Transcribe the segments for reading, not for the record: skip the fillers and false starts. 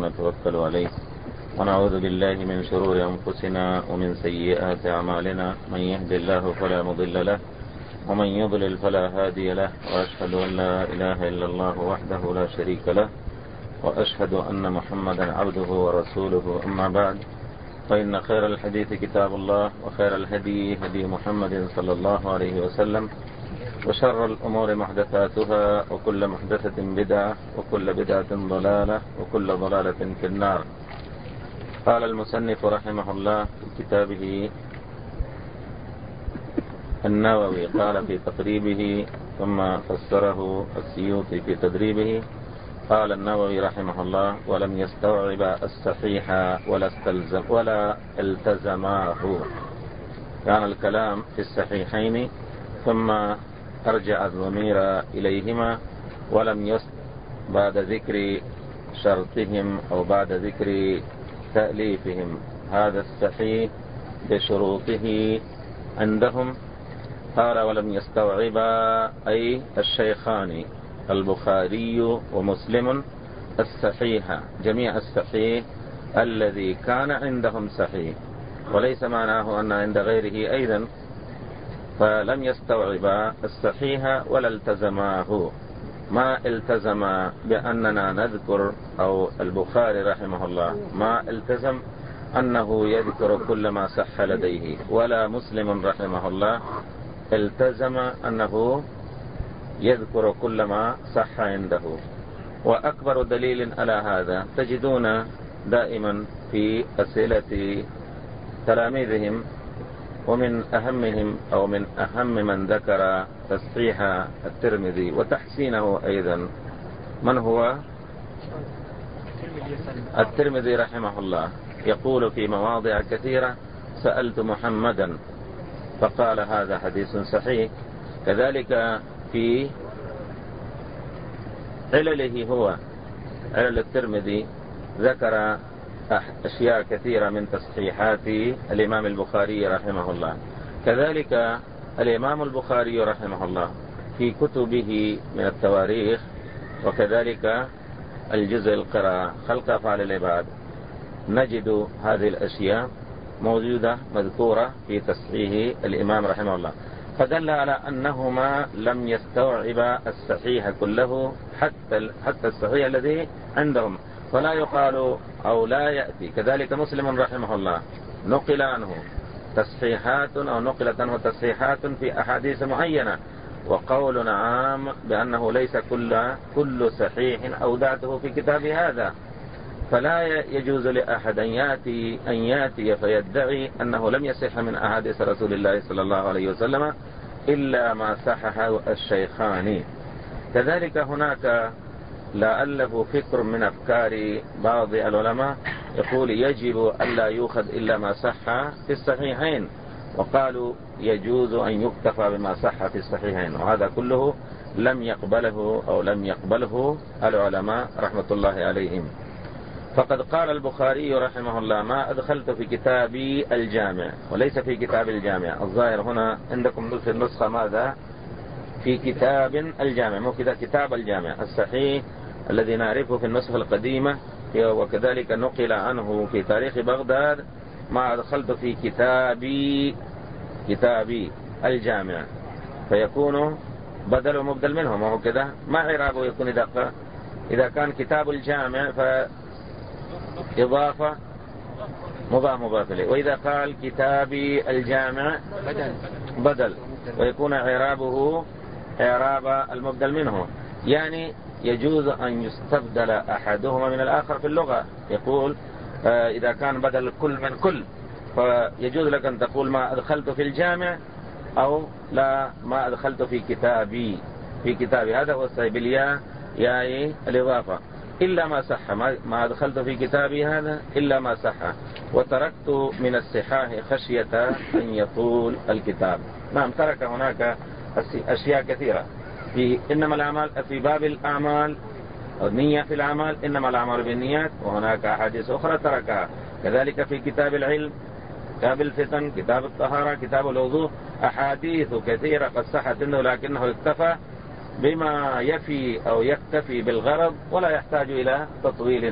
ونتوكل عليه ونعوذ بالله من شرور أنفسنا ومن سيئات أعمالنا. من يهد الله فلا مضل له ومن يضلل فلا هادي له، وأشهد أن لا إله إلا الله وحده لا شريك له، وأشهد أن محمدا عبده ورسوله. أما بعد، فإن خير الحديث كتاب الله، وخير الهدي هدي محمد صلى الله عليه وسلم، وشر الأمور محدثاتها، وكل محدثة بدعة، وكل بدعة ضلالة، وكل ضلالة في النار. قال المصنف رحمه الله في كتابه النووي، قال في تقريبه ثم فسره السيوطي في تدريبه. قال النووي رحمه الله: ولم يستوعب الصحيح ولا التزماه. كان الكلام في الصحيحين ثم أرجع الضمير إليهما، ولم بعد ذكر شرطهم أو بعد ذكر تأليفهم هذا الصحيح بشروطه عندهم. قال: ولم يستوعبا أي الشيخان البخاري ومسلم الصحيح، جميع الصحيح الذي كان عندهم صحيح، وليس معناه أن عند غيره أيضا. فلم يستوعبا الصحيح ولا التزماه. ما التزم بأننا نذكر، أو البخاري رحمه الله ما التزم أنه يذكر كل ما صح لديه، ولا مسلم رحمه الله التزم أنه يذكر كل ما صح عنده. وأكبر دليل على هذا تجدون دائما في أسئلة تلاميذهم، ومن أهمهم أو من أهم من ذكر تصحيح الترمذي وتحسينه أيضا من هو؟ الترمذي رحمه الله. يقول في مواضع كثيرة: سألت محمدا فقال هذا حديث صحيح. كذلك في علله هو، علل الترمذي، ذكر أشياء كثيرة من تصحيحات الإمام البخاري رحمه الله. كذلك الإمام البخاري رحمه الله في كتبه من التواريخ، وكذلك الجزء القراءة خلق أفعال العباد، نجد هذه الأشياء موجودة مذكورة في تصحيح الإمام رحمه الله. فدل على أنهما لم يستوعبا الصحيح كله، حتى الصحيح الذي عندهم. فلا يقال أو لا يأتي. كذلك مسلم رحمه الله نقل عنه تصحيحات، أو نقلت عنه تصحيحات في أحاديث معينة، وقولنا عام بأنه ليس كل صحيح أودعته في كتاب هذا. فلا يجوز لأحد أن يأتي فيدعي أنه لم يصح من أحاديث رسول الله صلى الله عليه وسلم إلا ما صححه الشيخان. كذلك هناك لعله فكر من أفكار بعض العلماء، يقول يجب ألا يؤخذ إلا ما صح في الصحيحين، وقالوا يجوز أن يكتفى بما صح في الصحيحين، وهذا كله لم يقبله العلماء رحمة الله عليهم. فقد قال البخاري رحمه الله: ما أدخلت في كتابي الجامع، وليس في كتاب الجامع. الظاهر هنا عندكم في النسخة ماذا؟ في كتاب الجامع، مو كذا كتاب الجامع الصحيح الذي نعرفه في النسخة القديمة. وكذلك نقل عنه في تاريخ بغداد: ما أدخلت في كتابي الجامع، فيكون بدل ومبدل منهم، وهو كذا. ما عرابه يكون إذا كان كتاب الجامع فإضافة مضاف إليه، وإذا قال كتابي الجامع بدل، ويكون عرابه إعراب المبدل منه. يعني يجوز أن يستبدل أحدهما من الآخر في اللغة. يقول إذا كان بدل كل من كل، فيجوز لك أن تقول ما أدخلت في الجامع، أو لا ما أدخلت في كتابي. هذا هو الصحيح بالياء، ياء الإضافة. إلا ما صح، ما أدخلت في كتابي هذا إلا ما صح، وتركت من الصحاح خشية أن يطول الكتاب. نعم، ترك هناك أشياء كثيرة إنما الأعمال في باب الأعمال، النية في الأعمال، إنما الأعمال بالنيات، وهناك أحاديث أخرى تركها. كذلك في كتاب العلم، كتاب الفتن، كتاب الطهارة، كتاب الوضوء، أحاديث كثيرة قد صحت إنه، لكنه اكتفى بما يفي أو يكتفي بالغرض، ولا يحتاج إلى تطويل.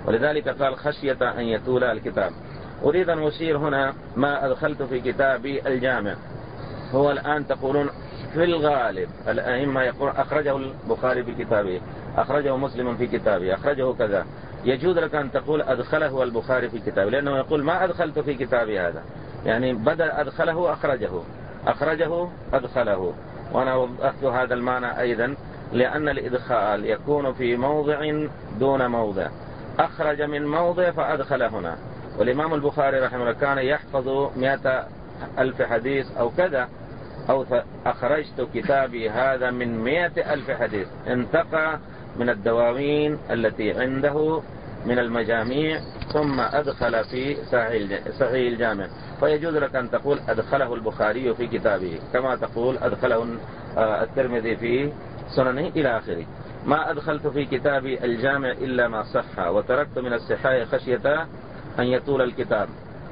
ولذلك قال خشية أن يطول الكتاب. أريد أن أشير هنا ما أدخلت في كتابي الجامع. هو الآن تقولون في الغالب الأئمة يقول أخرجه البخاري في كتابه، أخرجه مسلم في كتابه، أخرجه كذا. يجوز لك أن تقول أدخله البخاري في كتابه، لأنه يقول ما أدخلت في كتابي هذا، يعني بدل أدخله أخرجه، أخرجه أدخله. وأنا وضحت هذا المعنى أيضا، لأن الإدخال يكون في موضع دون موضع، أخرج من موضع فأدخل هنا. والإمام البخاري رحمه الله كان يحفظ 100,000 حديث أو كذا، أو أخرجت كتابي هذا من 100,000 حديث، انتقى من الدواوين التي عنده من المجاميع ثم أدخل في صحيح الجامع. فيجوز لك أن تقول أدخله البخاري في كتابه، كما تقول أدخله الترمذي في سننه إلى آخره. ما أدخلت في كتابي الجامع إلا ما صح، وتركت من الصحاح خشية أن يطول الكتاب.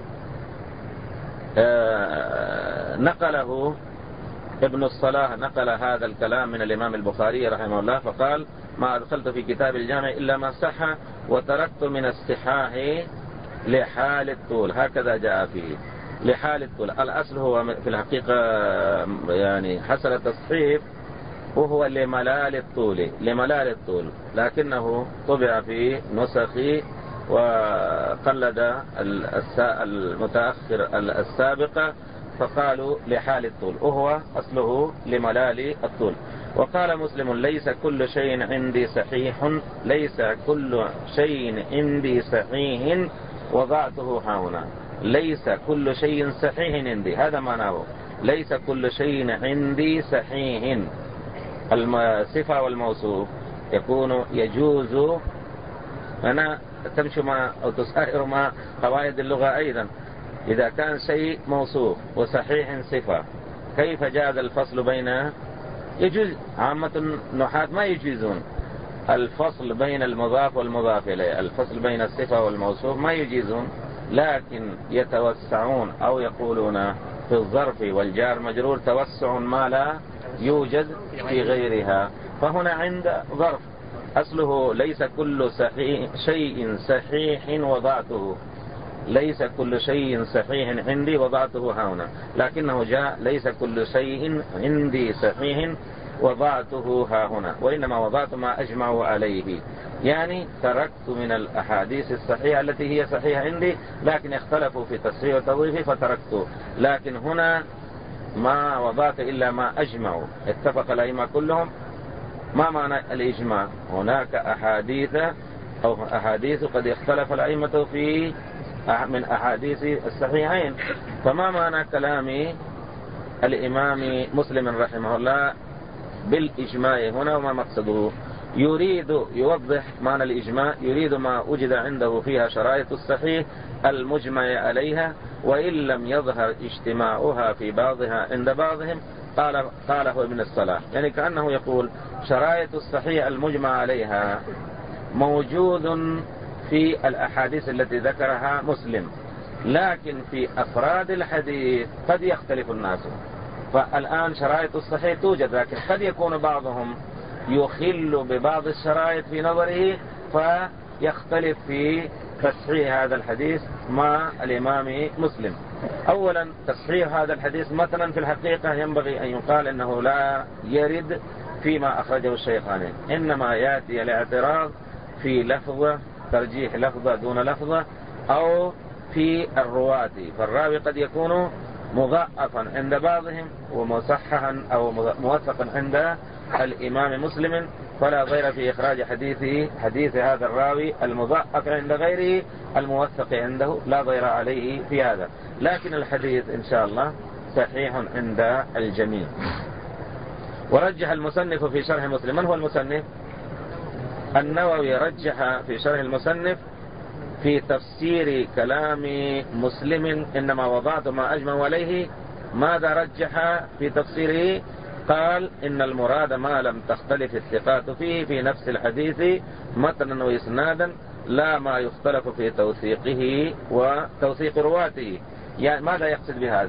نقله ابن الصلاح، نقل هذا الكلام من الإمام البخاري رحمه الله، فقال ما أدخلت في كتاب الجامع إلا ما صح وتركت من الصحاح لحال الطول، هكذا جاء فيه لحال الطول. الأصل هو في الحقيقة يعني حصل التصحيف وهو لملال الطول، لكنه طبع في نسخ وقلد المتأخر السابقة فقالوا لحال الطول، وهو أصله لملال الطول. وقال مسلم ليس كل شيء عندي صحيح، ليس كل شيء عندي صحيح وضعته هنا، ليس كل شيء صحيح عندي، هذا معناه ليس كل شيء عندي صحيح. الصفة والموصوف يكون يجوز أنا تمشي مع أو تسائر مع قواعد اللغة أيضا. إذا كان شيء موصوف وصحيح صفة، كيف جاز الفصل بينها؟ يجوز. عامة النحاة ما يجيزون الفصل بين المضاف والمضاف إليه، الفصل بين الصفة والموصوف ما يجيزون، لكن يتوسعون أو يقولون في الظرف والجار مجرور توسع ما لا يوجد في غيرها. فهنا عند ظرف أصله ليس كل شيء صحيح وضعته، ليس كل شيء صحيح عندي وضعته هنا، لكنه جاء ليس كل شيء عندي صحيح وضعته ها هنا، وإنما وضعت ما أجمع عليه، يعني تركت من الأحاديث الصحيحة التي هي صحيحة عندي لكن اختلفوا في تصحيح وتضعيف فتركته. لكن هنا ما وضعت إلا ما أجمع، اتفق الأئمة كلهم. ما معنى الإجماع؟ هناك أحاديث قد اختلف الأئمة في من أحاديث الصحيحين. فما معنى كلام الإمام مسلم رحمه الله بالإجماع هنا وما مقصده؟ يريد يوضح معنى الإجماع، يريد ما وجد عنده فيها شرائط الصحيح المجمع عليها، وإن لم يظهر اجتماعها في بعضها عند بعضهم قاله ابن الصلاح. يعني كأنه يقول شرائط الصحيح المجمع عليها موجود في الأحاديث التي ذكرها مسلم، لكن في أفراد الحديث قد يختلف الناس. فالآن شرائط الصحيح توجد، لكن قد يكون بعضهم يخل ببعض الشرائط في نظره فيختلف في تصحيح هذا الحديث مع الإمام مسلم. أولا تصحيح هذا الحديث مثلا في الحقيقة ينبغي أن يقال إنه لا يرد فيما أخرجه الشيخان، إنما يأتي الاعتراض في لفظة، ترجيح لفظة دون لفظة، أو في الرواة، فالراوي قد يكون مضاعفا عند بعضهم ومصححا أو موثقا عند الإمام مسلم، فلا ضير في إخراج حديث هذا الراوي المضاعف عند غيره الموثق عنده، لا ضير عليه في هذا. لكن الحديث إن شاء الله صحيح عند الجميع. ورجح المصنف في شرح مسلم. من هو المصنف؟ النووي رجح في شرح المصنف في تفسير كلام مسلم إنما وضعت ما أجمع عليه. ماذا رجح في تفسيره؟ قال إن المراد ما لم تختلف الثقات فيه في نفس الحديث متنا وإسنادا، لا ما يختلف في توثيقه وتوثيق رواته. يعني ماذا يقصد بهذا؟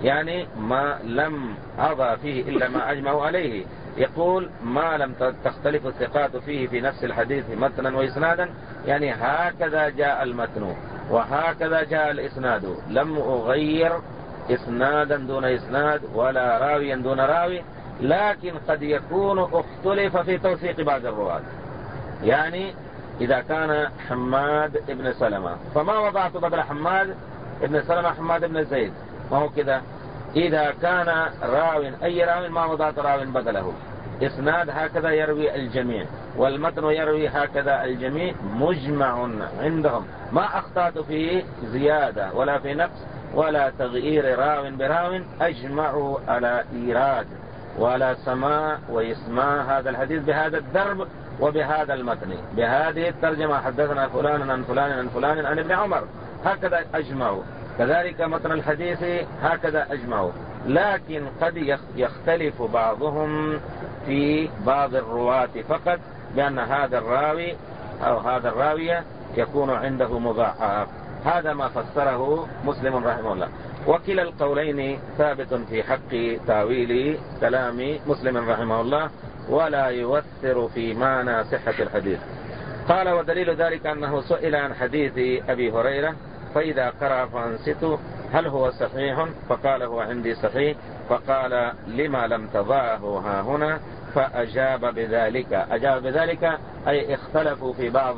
يعني ما لم أضع فيه إلا ما أجمعوا عليه. يقول ما لم تختلف الثقات فيه في نفس الحديث متنا وإسنادا، يعني هكذا جاء المتن وهكذا جاء الإسناد، لم أغير إسنادا دون إسناد ولا راويا دون راوي، لكن قد يكون اختلف في توثيق بعض الرواة. يعني إذا كان حماد ابن سلمة فما وضعت بدل حماد ابن سلمة حماد ابن زيد، ما هو كذا. إذا كان أي راو ما وضعت راو بدله. إسناد هكذا يروي الجميع، والمتن يروي هكذا الجميع، مجمع عندهم، ما أخطأت في زيادة ولا في نقص ولا تغيير راو براو، أجمعوا على إيراد ولا سماع وإسماع هذا الحديث بهذا الدرب وبهذا المتن، بهذه الترجمة، حدثنا فلان عن فلان عن فلان عن ابن عمر، هكذا أجمعوا. كذلك متن الحديث هكذا أجمعوا. لكن قد يختلف بعضهم في بعض الرواة فقط، بأن هذا الراوي أو هذا الراوية يكون عنده مضاعف. هذا ما فسره مسلم رحمه الله. وكلا القولين ثابت في حق تاويل كلام مسلم رحمه الله، ولا يؤثر في معنى صحة الحديث. قال ودليل ذلك أنه سئل عن حديث أبي هريرة فإذا قرأ فأنصتوا هل هو صحيح؟ فقال هو عندي صحيح. فقال لما لم تضعه ها هنا؟ فأجاب بذلك. أجاب بذلك أي اختلفوا في بعض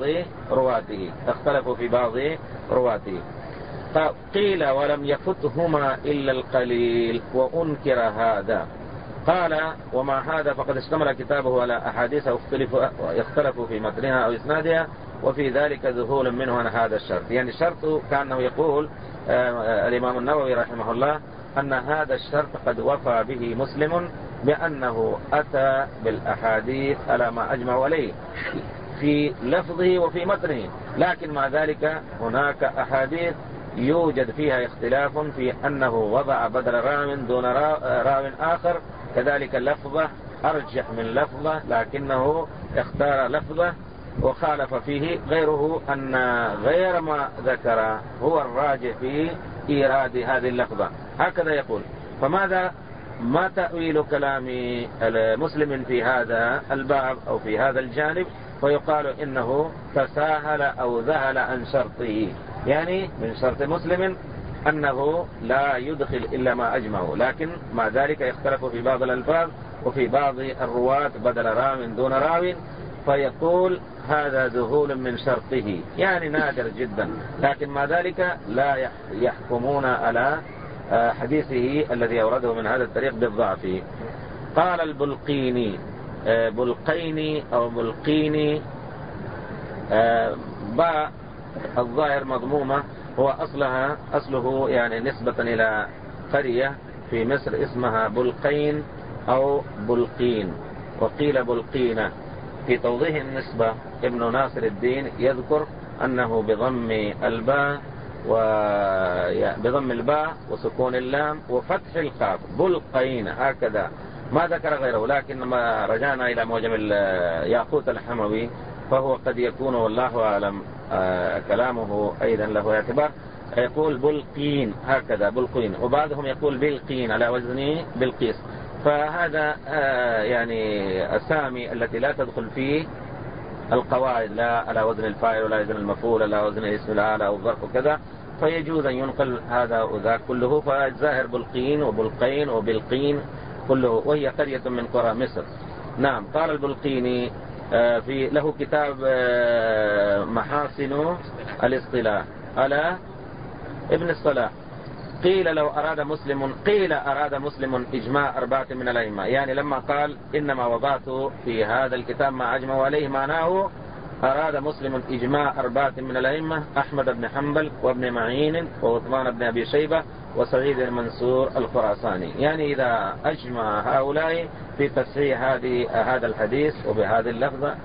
رواته. قيل ولم يفتهما إلا القليل وأنكر هذا. قال ومع هذا فقد اشتمل كتابه على أحاديث اختلفوا في متنها أو إسنادها، وفي ذلك ذهول منه عن هذا الشرط. يعني الشرط كأنه يقول الإمام النووي رحمه الله أن هذا الشرط قد وفى به مسلم، بأنه أتى بالأحاديث على ما أجمعوا عليه في لفظه وفي متنه، لكن مع ذلك هناك أحاديث يوجد فيها اختلاف في أنه وضع بدل راو دون راو آخر، كذلك لفظة أرجح من لفظة لكنه اختار لفظة وخالف فيه غيره، أن غير ما ذكر هو الراجح في إيراد هذه اللفظة. هكذا يقول. ما تأويل كلام المسلم في هذا الباب أو في هذا الجانب؟ فيقال إنه تساهل أو ذهل عن شرطه، يعني من شرط مسلم أنه لا يدخل إلا ما أجمعه، لكن مع ذلك يختلف في بعض الألفاظ وفي بعض الرواة بدل راو دون راو، فيقول هذا ذهول من شرطه، يعني نادر جدا، لكن مع ذلك لا يحكمون على حديثه الذي أورده من هذا الطريق بالضعف. قال البلقيني، بلقيني أو بلقيني، باء الظاهر مضمومة، هو أصله يعني نسبة إلى قرية في مصر اسمها بلقين أو بلقين، وقيل بلقينة. في توضيح النسبة ابن ناصر الدين يذكر أنه بضم الباء وسكون اللام وفتح القاف، بلقين، هكذا، ما ذكر غيره. لكن ما رجعنا إلى معجم ياقوت الحموي فهو قد يكون والله أعلم كلامه أيضا له اعتبار، يقول بلقين، هكذا بلقين، وبعضهم يقول بلقين على وزن بلقيس. فهذا يعني أسامي التي لا تدخل فيه القواعد، لا على وزن الفاعل ولا وزن المفعول ولا وزن الاسم الآلة أو الظرف وكذا، فيجوز أن ينقل هذا وذاك كله. فالظاهر بلقين وبلقين وبلقين كله، وهي قرية من قرى مصر. نعم. قال البلقيني له كتاب محاسن الاصطلاح على ابن الصلاح. قيل أراد مسلم إجماع 4 من الأئمة، يعني لما قال إنما وضعت في هذا الكتاب ما أجمعوا عليه، معناه أراد مسلم إجماع 4 من الأئمة: أحمد بن حنبل وابن معين وعثمان بن أبي شيبة وسعيد المنصور الخراساني. يعني إذا أجمع هؤلاء في تصحيح هذا الحديث وبهذه اللفظة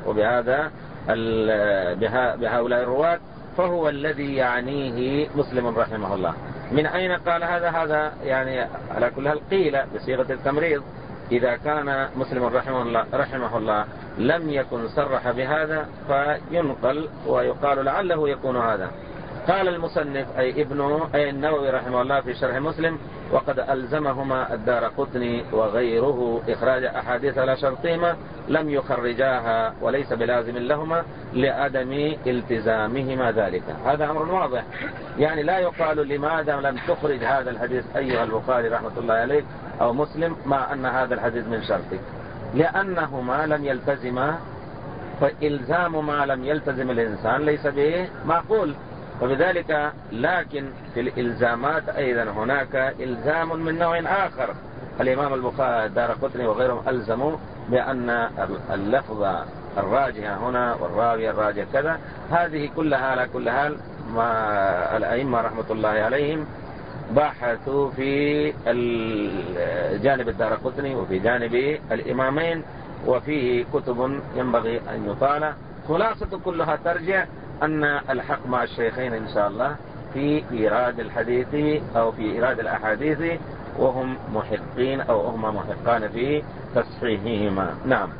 بهؤلاء الرواة، فهو الذي يعنيه مسلم رحمه الله. من أين قال هذا يعني على كل هال قيل بصيغة التمريض. إذا كان مسلم رحمه الله لم يكن صرح بهذا فينقل ويقال لعله يكون هذا. قال المصنف أي النووي رحمه الله في شرح مسلم: وقد ألزمهما الدارقطني وغيره إخراج أحاديث على شرطهما لم يخرجاها، وليس بلازم لهما لعدم التزامهما ذلك. هذا أمر واضح، يعني لا يقال لماذا لم تخرج هذا الحديث أيها البخاري رحمة الله عليك أو مسلم مع أن هذا الحديث من شرطك، لأنهما لم يلتزما، فإلزام ما لم يلتزم الإنسان ليس به معقول. وبذلك لكن في الإلزامات أيضا هناك إلزام من نوع آخر. الإمام البخاري الدارقطني وغيرهم ألزموا بأن اللفظ الراجح هنا والراوي الراجح كذا. هذه كلها على كل حال ما الأئمة رحمة الله عليهم بحثوا في جانب الدارقطني وفي جانب الإمامين، وفيه كتب ينبغي أن يطالع. خلاصة كلها ترجع أن الحق مع الشيخين إن شاء الله في إيراد الحديث أو في إيراد الأحاديث، وهم محقين أو هم محقان في تصحيحهما. نعم.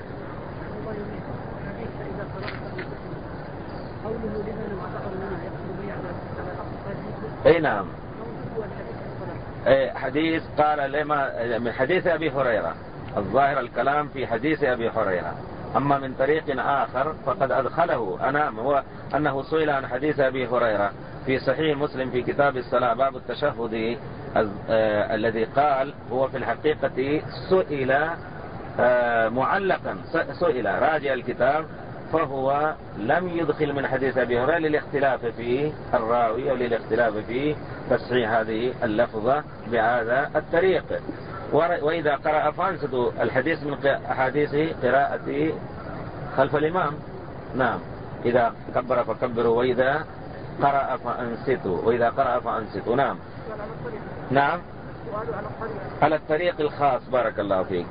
أي نعم. حديث قال لما من حديث أبي هريرة، الظاهر الكلام في حديث أبي هريرة. أما من طريق آخر فقد أدخله هو أنه سئل عن حديث أبي هريرة في صحيح مسلم في كتاب الصلاة باب التشهد الذي قال هو في الحقيقة سئل معلقا، سئل راجع الكتاب، فهو لم يدخل من حديث أبي هريرة للاختلاف في الراوي وللاختلاف في تصحيح هذه اللفظة بهذا الطريق. وإذا قرأ فانصتوا، الحديث من أحاديث قراءة خلف الإمام. نعم، إذا كبر فكبروا وإذا قرأ فأنصتوا. نعم. نعم، على الطريق الخاص. بارك الله فيك.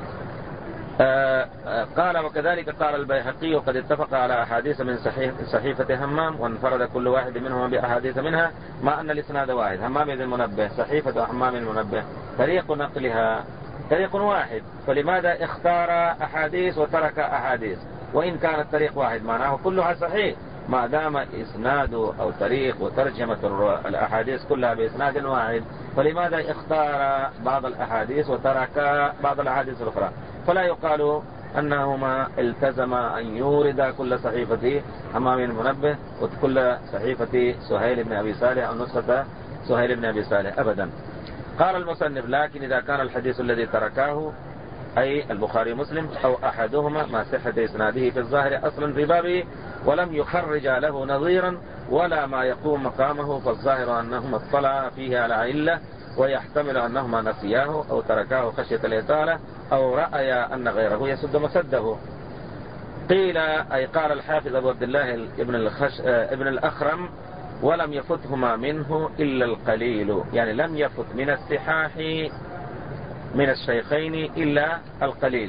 قال: وكذلك قال البيهقي: وقد اتفق على أحاديث من صحيفة همام، وانفرد كل واحد منهما بأحاديث منها، مع أن الإسناد واحد. همام بن المنبه، صحيفة همام المنبه، طريق نقلها طريق واحد، فلماذا اختار أحاديث وترك أحاديث؟ وإن كان الطريق واحد معناه كلها صحيح، ما دام إسناد أو طريق وترجمة الأحاديث كلها بإسناد واحد، فلماذا اختار بعض الأحاديث وترك بعض الأحاديث الأخرى؟ فلا يقال أنهما التزما أن يورد كل صحيفة همام المنبه وكل صحيفة سهيل بن أبي صالح أو نسخة سهيل بن أبي صالح أبدا. قال المصنف: لكن إذا كان الحديث الذي تركاه أي البخاري مسلم أو أحدهما مع صحة إسناده في الظاهر أصلا في بابه ولم يخرج له نظيرا ولا ما يقوم مقامه، فالظاهر أنهما اطلع فيه على علة، ويحتمل أنهما نسياه أو تركاه خشية الإطالة أو رأي أن غيره يسد مسده. قيل أي قال الحافظ أبو عبد الله ابن الأخرم: ولم يفتهما منه إلا القليل، يعني لم يفت من الصحاح من الشيخين إلا القليل.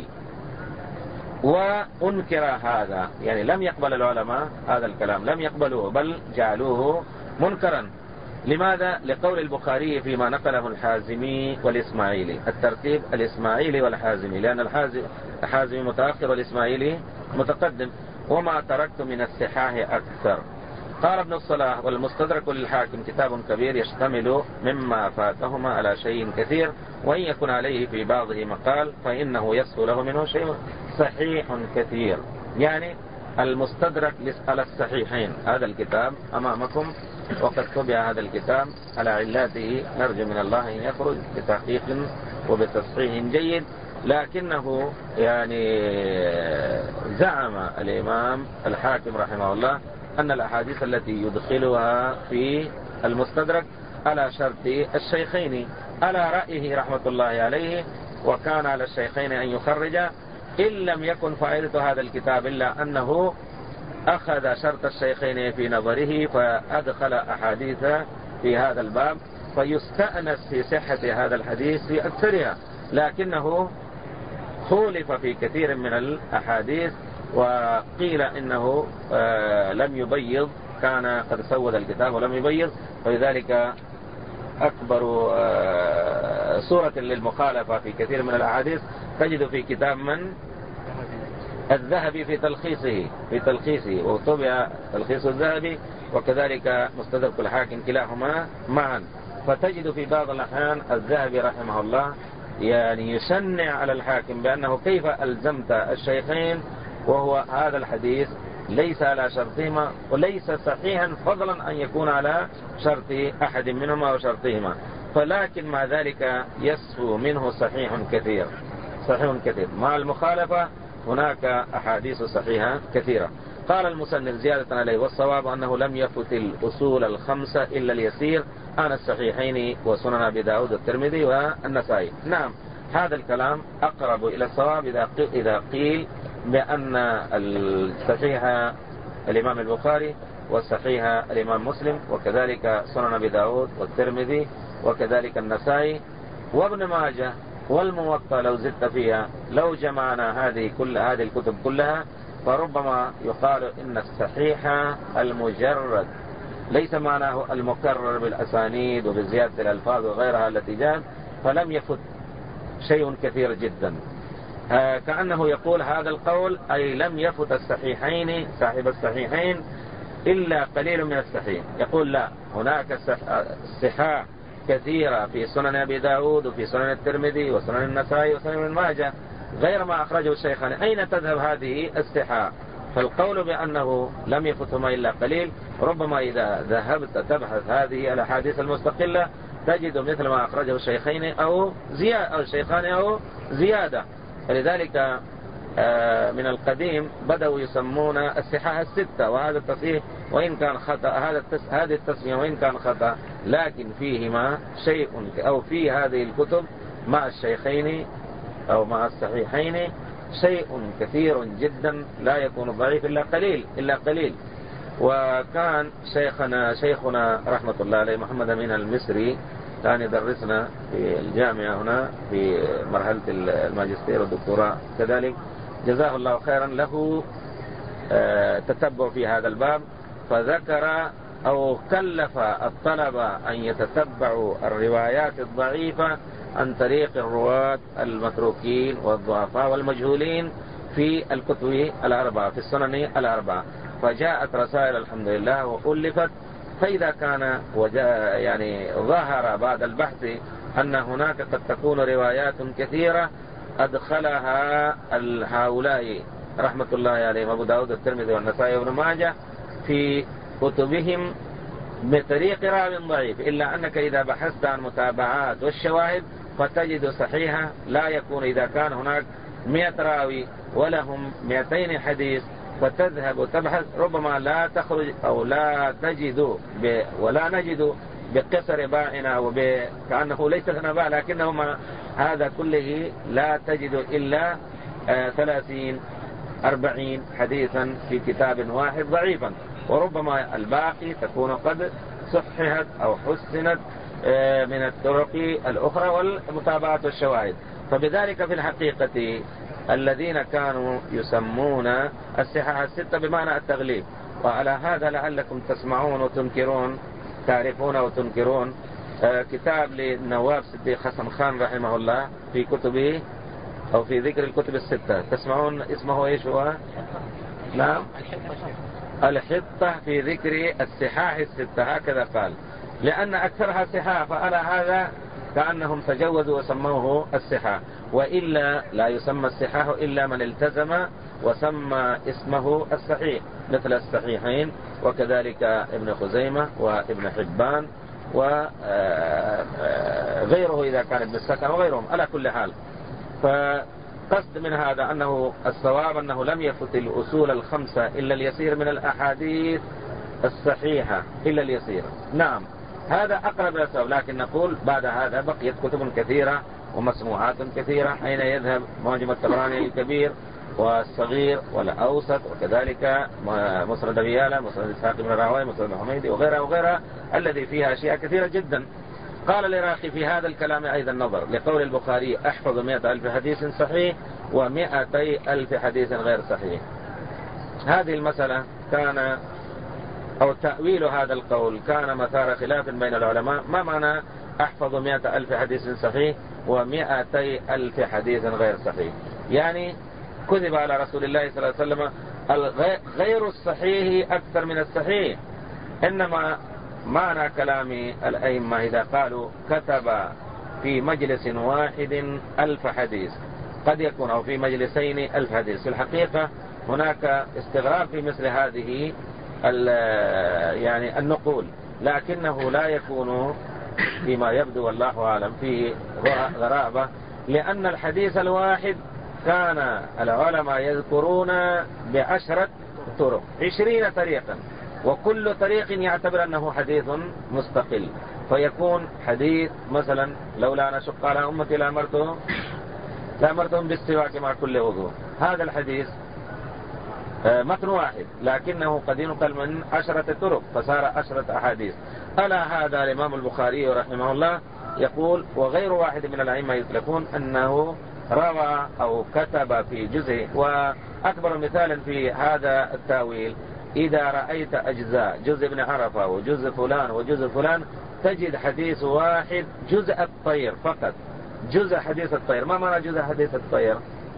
وأنكر هذا، يعني لم يقبل العلماء هذا الكلام، لم يقبلوه بل جعلوه منكرا. لماذا؟ لقول البخاري فيما نقله الحازمي والإسماعيلي، الترتيب الإسماعيلي والحازمي، لأن الحازمي متأخر والإسماعيلي متقدم. وما تركت من الصحاح أكثر. قال ابن الصلاح: والمستدرك للحاكم كتاب كبير يشتمل مما فاتهما على شيء كثير، وإن يكن عليه في بعضه مقال فإنه يسهل له منه شيء صحيح كثير. يعني المستدرك على الصحيحين، هذا الكتاب أمامكم، وقد طبع هذا الكتاب على علاته، نرجو من الله أن يخرج بتحقيق وبتصحيح جيد. لكنه يعني زعم الإمام الحاكم رحمه الله أن الأحاديث التي يدخلها في المستدرك على شرط الشيخين، على رأيه رحمة الله عليه، وكان على الشيخين أن يخرج، إن لم يكن فائدة هذا الكتاب إلا أنه أخذ شرط الشيخين في نظره فأدخل أحاديث في هذا الباب، فيستأنس في صحة هذا الحديث في أكثرها، لكنه خولف في كثير من الأحاديث، وقيل إنه لم يبيض، كان قد سود الكتاب ولم يبيض، ولذلك أكبر صورة للمخالفة في كثير من الأحاديث تجد في كتاب من الذهبي في تلخيصه وطبع تلخيص الذهبي، وكذلك مستدرك الحاكم، كلاهما معا. فتجد في بعض الأحيان الذهبي رحمه الله يعني يشنع على الحاكم بأنه كيف ألزمت الشيخين وهو هذا الحديث ليس على شرطهما وليس صحيحا، فضلا أن يكون على شرط أحد منهما وشرطهما. فلكن مع ذلك يسفو منه صحيح كثير مع المخالفة هناك أحاديث صحيحة كثيرة. قال المصنف زيادة عليه: والصواب أنه لم يفت الأصول الخمسة إلا اليسير عن الصحيحين وسنن أبي داود والترمذي والنسائي. نعم، هذا الكلام أقرب إلى الصواب إذا قيل بأن الصحيح الإمام البخاري والصحيح الإمام مسلم وكذلك سنن أبي داود والترمذي وكذلك النسائي وابن ماجه والموطأ لو زدت فيها، لو جمعنا هذه الكتب كلها فربما يقال إن الصحيح المجرد ليس معناه المكرر بالأسانيد وبزيادة الألفاظ وغيرها التي جاءت، فلم يفت شيء كثير جدا. كأنه يقول هذا القول أي لم يفت الصحيحين صاحب الصحيحين إلا قليل من الصحيح. يقول لا، هناك صحاح كثيرة في سنن أبي داود وفي سنن الترمذي وسنن النسائي وسنن ابن ماجه غير ما أخرجه الشيخان. أين تذهب هذه الصحاح؟ فالقول بأنه لم يفتهما إلا قليل، ربما إذا ذهبت تبحث هذه الأحاديث المستقلة تجد مثل ما أخرجه الشيخين أو الشيخان أو زيادة. فلذلك من القديم بدأوا يسمون الصحاح الستة، وهذا التصحيح وإن كان خطأ، هذه التسمية وإن كان خطأ، لكن فيهما شيء، أو في هذه الكتب مع الشيخين أو مع الصحيحين شيء كثير جدا لا يكون ضعيف إلا قليل. وكان شيخنا رحمة الله عليه محمد أمين المصري كان يدرسنا في الجامعة هنا في مرحلة الماجستير والدكتوراه كذلك، جزاه الله خيرا، له تتبع في هذا الباب، فذكر أو كلف الطلبة أن يتتبعوا الروايات الضعيفة عن طريق الرواة المتروكين والضعفاء والمجهولين في الكتب الأربعة، في السنن الأربعة. فجاءت رسائل الحمد لله وألفت. فإذا كان يعني ظهر بعد البحث أن هناك قد تكون روايات كثيرة أدخلها هؤلاء رحمة الله عليهم أبو داود والترمذي والنسائي وابن ماجه في كتبهم بطريق راو ضعيف، إلا أنك إذا بحثت عن متابعات والشواهد فتجد صحيحة لا يكون. إذا كان هناك 100 راوي ولهم 200 حديث فتذهب وتبحث ربما لا تخرج أو لا تجد ولا نجد بقصر باعنا كأنه ليس لنا باع، لكنه هذا كله لا تجد إلا 30-40 حديثا في كتاب واحد ضعيفا، وربما الباقي تكون قد صححت أو حسنت من الطرق الأخرى والمتابعات والشواهد. فبذلك في الحقيقة الذين كانوا يسمون الصحاح الستة بمعنى التغليب. وعلى هذا لعلكم تسمعون وتنكرون، تعرفون وتنكرون كتاب للنواب صديق حسن خان رحمه الله في كتبه أو في ذكر الكتب الستة، تسمعون اسمه إيش هو؟ نعم، الحطة في ذكر الصحاح الستة، هكذا قال، لأن أكثرها صحاح، فعلى هذا كأنهم تجوزوا وسموه الصحاح، وإلا لا يسمى الصحاح إلا من التزم وسمى اسمه الصحيح، مثل الصحيحين وكذلك ابن خزيمة وابن حبان وغيره إذا كان ابن السكن وغيرهم. على كل حال، فقصد من هذا أنه الصواب أنه لم يفت الأصول الخمسة إلا اليسير من الأحاديث الصحيحة إلا اليسير. نعم، هذا أقرب إلى الصواب، لكن نقول بعد هذا بقيت كتب كثيرة ومسموعات كثيرة. أين يذهب معجم الطبراني الكبير والصغير والأوسط، وكذلك مسند أبي يعلى، مسند إسحاق بن راهويه، مسند الحميدي وغيرها الذي فيها أشياء كثيرة جدا. قال العراقي في هذا الكلام أيضا نظر لقول البخاري: أحفظ 100,000 حديث صحيح و200,000 حديث غير صحيح. هذه المسألة كان أو تأويل هذا القول كان مثار خلاف بين العلماء. ما معنى أحفظ 100,000 حديث صحيح و200,000 حديث غير صحيح؟ يعني كذب على رسول الله صلى الله عليه وسلم. غير الصحيح أكثر من الصحيح. إنما معنى كلام الأئمة إذا قالوا كتب في مجلس واحد 1000 حديث، قد يكون أو في مجلسين 1000 حديث. في الحقيقة هناك استغراب في مثل هذه يعني النقول، لكنه لا يكون فيما يبدو والله أعلم فيه غرابة، لأن الحديث الواحد كان العلماء يذكرون ب10 طرق 20 طريقا، وكل طريق يعتبر أنه حديث مستقل. فيكون حديث مثلا لولا أن أشق على أمتي لأمرتهم بالسواك مع كل وضوء. هذا الحديث متن واحد لكنه قد ينقل من 10 طرق فصار 10 أحاديث. ألا هذا الإمام البخاري رحمه الله يقول وغير واحد من الأئمة يطلقون أنه روى أو كتب في جزء. وأكبر مثال في هذا التاويل إذا رأيت أجزاء جزء ابن عرفة وجزء فلان وجزء فلان تجد حديث واحد جزء الطير فقط، جزء حديث الطير. ما معنى جزء حديث الطير؟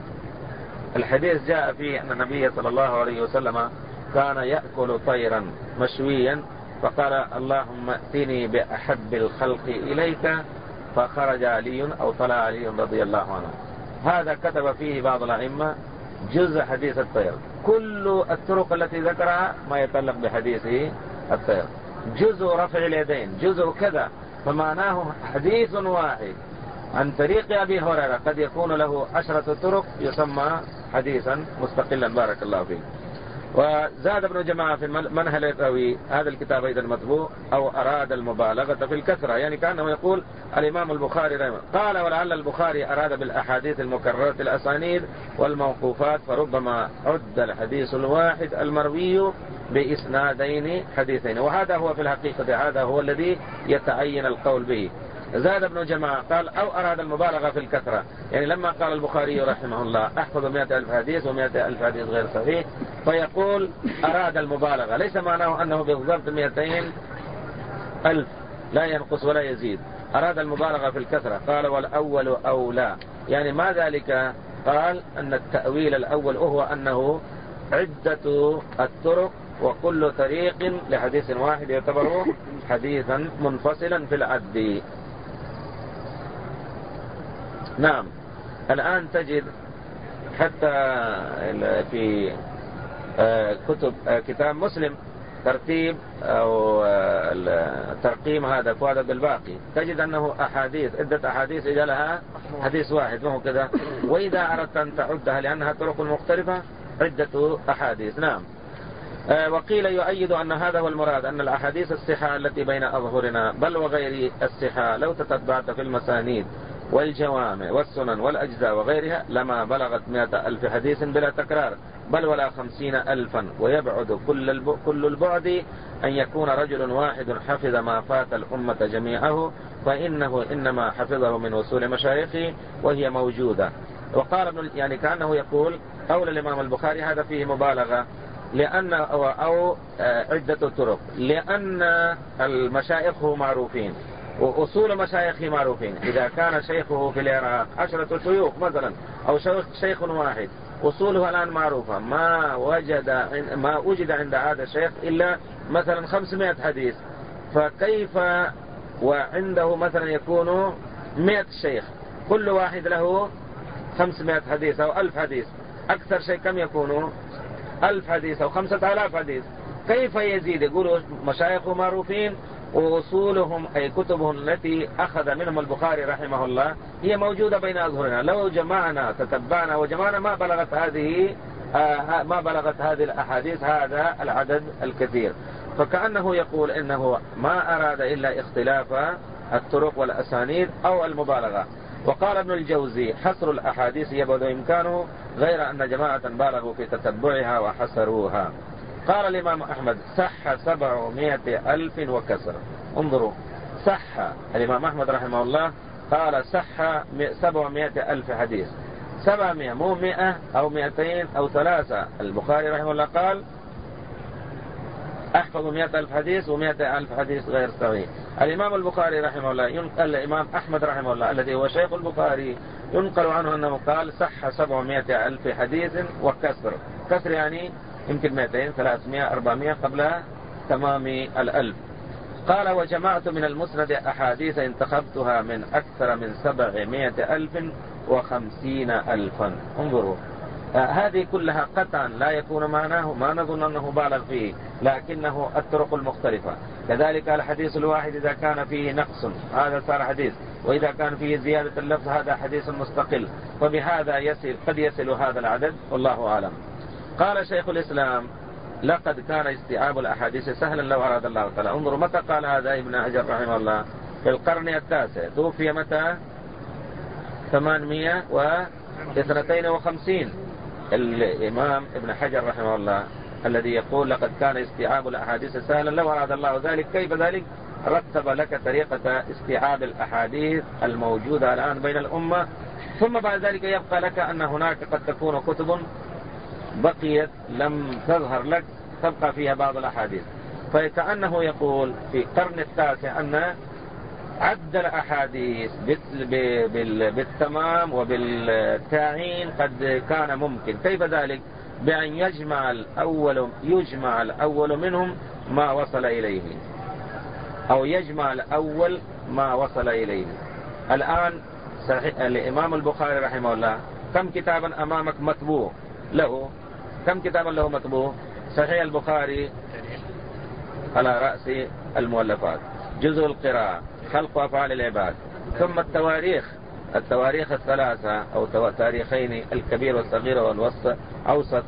الحديث جاء فيه أن النبي صلى الله عليه وسلم كان يأكل طيرا مشويا فقال اللهم ائتني بأحب الخلق إليك، فخرج علي أو طلع علي رضي الله عنه. هذا كتب فيه بعض الأئمة جزء حديث الطير، كل الطرق التي ذكرها ما يتعلق بحديث الطير، جزء رفع اليدين، جزء كذا. فمعناه حديث واحد عن طريق أبي هريرة قد يكون له 10 طرق يسمى حديثا مستقلا. بارك الله فيه. وزاد ابن جماعة في منهل الراوي هذا الكتاب أيضا مطبوع أو أراد المبالغة في الكثرة، يعني كأنه يقول الإمام البخاري رحمه قال ولعل البخاري أراد بالأحاديث المكررة الأسانيد والموقوفات، فربما عد الحديث الواحد المروي بإسنادين حديثين. وهذا هو في الحقيقة هذا هو الذي يتعين القول به. زاد ابن جماعة قال أو أراد المبالغة في الكثرة، يعني لما قال البخاري رحمه الله أحفظ 100,000 حديث و100,000 حديث غير صحيح، فيقول أراد المبالغة، ليس معناه أنه بالضبط 200,000 لا ينقص ولا يزيد، أراد المبالغة في الكثرة. قال والأول أولى، يعني ما ذلك؟ قال أن التأويل الأول هو أنه عدة الطرق وكل طريق لحديث واحد يعتبر حديثا منفصلا في العد. نعم. الآن تجد حتى في كتاب مسلم ترتيب أو ترقيم هذا فؤاد الباقي تجد أنه أحاديث عدة أحاديث إذا لها حديث واحد وهو كذا. وإذا أردت أن تعدها لأنها طرق مختلفة عدة أحاديث. نعم. وقيل يؤيد أن هذا هو المراد، أن الأحاديث الصحة التي بين أظهرنا بل وغير الصحة لو تتبعت في المسانيد والجوامع والسنن والأجزاء وغيرها لما بلغت 100,000 حديث بلا تكرار، بل ولا 50,000. ويبعد كل البعد أن يكون رجل واحد حفظ ما فات الأمة جميعه، فإنه إنما حفظه من وصول مشايخه وهي موجودة. وقال يعني كأنه يقول قول الإمام البخاري هذا فيه مبالغة، لأن أو عدة طرق، لأن المشايخ معروفين وأصول مشايخه معروفين. إذا كان شيخه في العراق 10 شيوخ مثلا أو شيخ واحد أصوله الآن معروفة، ما وجد عند هذا الشيخ إلا مثلا 500 حديث، فكيف وعنده مثلا يكون 100 شيخ كل واحد له 500 حديث أو 1000 حديث، أكثر شيء كم يكون 1000 حديث أو 5000 حديث. كيف يزيد؟ يقولوا مشايخه معروفين وأصولهم أي كتبهم التي أخذ منهم البخاري رحمه الله هي موجودة بين أظهرنا. لو جمعنا تتبعنا وجمعنا ما بلغت هذه الأحاديث هذا العدد الكثير. فكأنه يقول إنه ما أراد إلا اختلاف الطرق والأسانيد أو المبالغة. وقال ابن الجوزي حصر الأحاديث يبعد إمكانه غير أن جماعة بالغوا في تتبعها وحصروها. قال الإمام أحمد صح 700,000 وكسر. انظروا، صح الإمام أحمد رحمه الله قال صح 700,000 حديث، 700 مو 100 أو 200 أو 3. البخاري رحمه الله قال أحفظ 100,000 حديث و100,000 حديث غير صحيح. الإمام البخاري رحمه الله ينقل الإمام أحمد رحمه الله الذي هو شيخ البخاري ينقل عنه أنه قال صح 700,000 حديث وكسر، كسر يعني يمكن 200 300 400 قبل تمام 1000. قال وجمعت من المسند أحاديث انتخبتها من أكثر من 750,000. انظروا، هذه كلها قطعا لا يكون معناه، ما نظن أنه بالغ فيه، لكنه الطرق المختلفة. كذلك الحديث الواحد إذا كان فيه نقص هذا صار حديث، وإذا كان فيه زيادة اللفظ هذا حديث مستقل، فبهذا قد يصل هذا العدد، والله أعلم. قال شيخ الإسلام لقد كان استيعاب الأحاديث سهلا لو أراد الله تعالى. انظروا متى قال هذا ابن حجر رحمه الله؟ في القرن التاسع. توفي متى؟ 852. الإمام ابن حجر رحمه الله الذي يقول لقد كان استيعاب الأحاديث سهلا لو أراد الله ذلك. كيف ذلك؟ رتب لك طريقة استيعاب الأحاديث الموجودة الآن بين الأمة، ثم بعد ذلك يبقى لك أن هناك قد تكون كتب بقيت لم تظهر لك تبقى فيها بعض الأحاديث. فكأنه يقول في القرن التاسع أن عد الأحاديث بالتمام وبالتعيين قد كان ممكن. كيف ذلك؟ بأن يجمع الأول منهم ما وصل إليه، أو يجمع الأول ما وصل إليه. الآن صحيح الإمام البخاري رحمه الله كم كتابا أمامك مطبوع له؟ كم كتابا له مطبوع؟ صحيح البخاري على رأس المؤلفات، جزء القراءة، خلق أفعال العباد، ثم التواريخ الثلاثة أو تاريخين، الكبير والصغير والأوسط.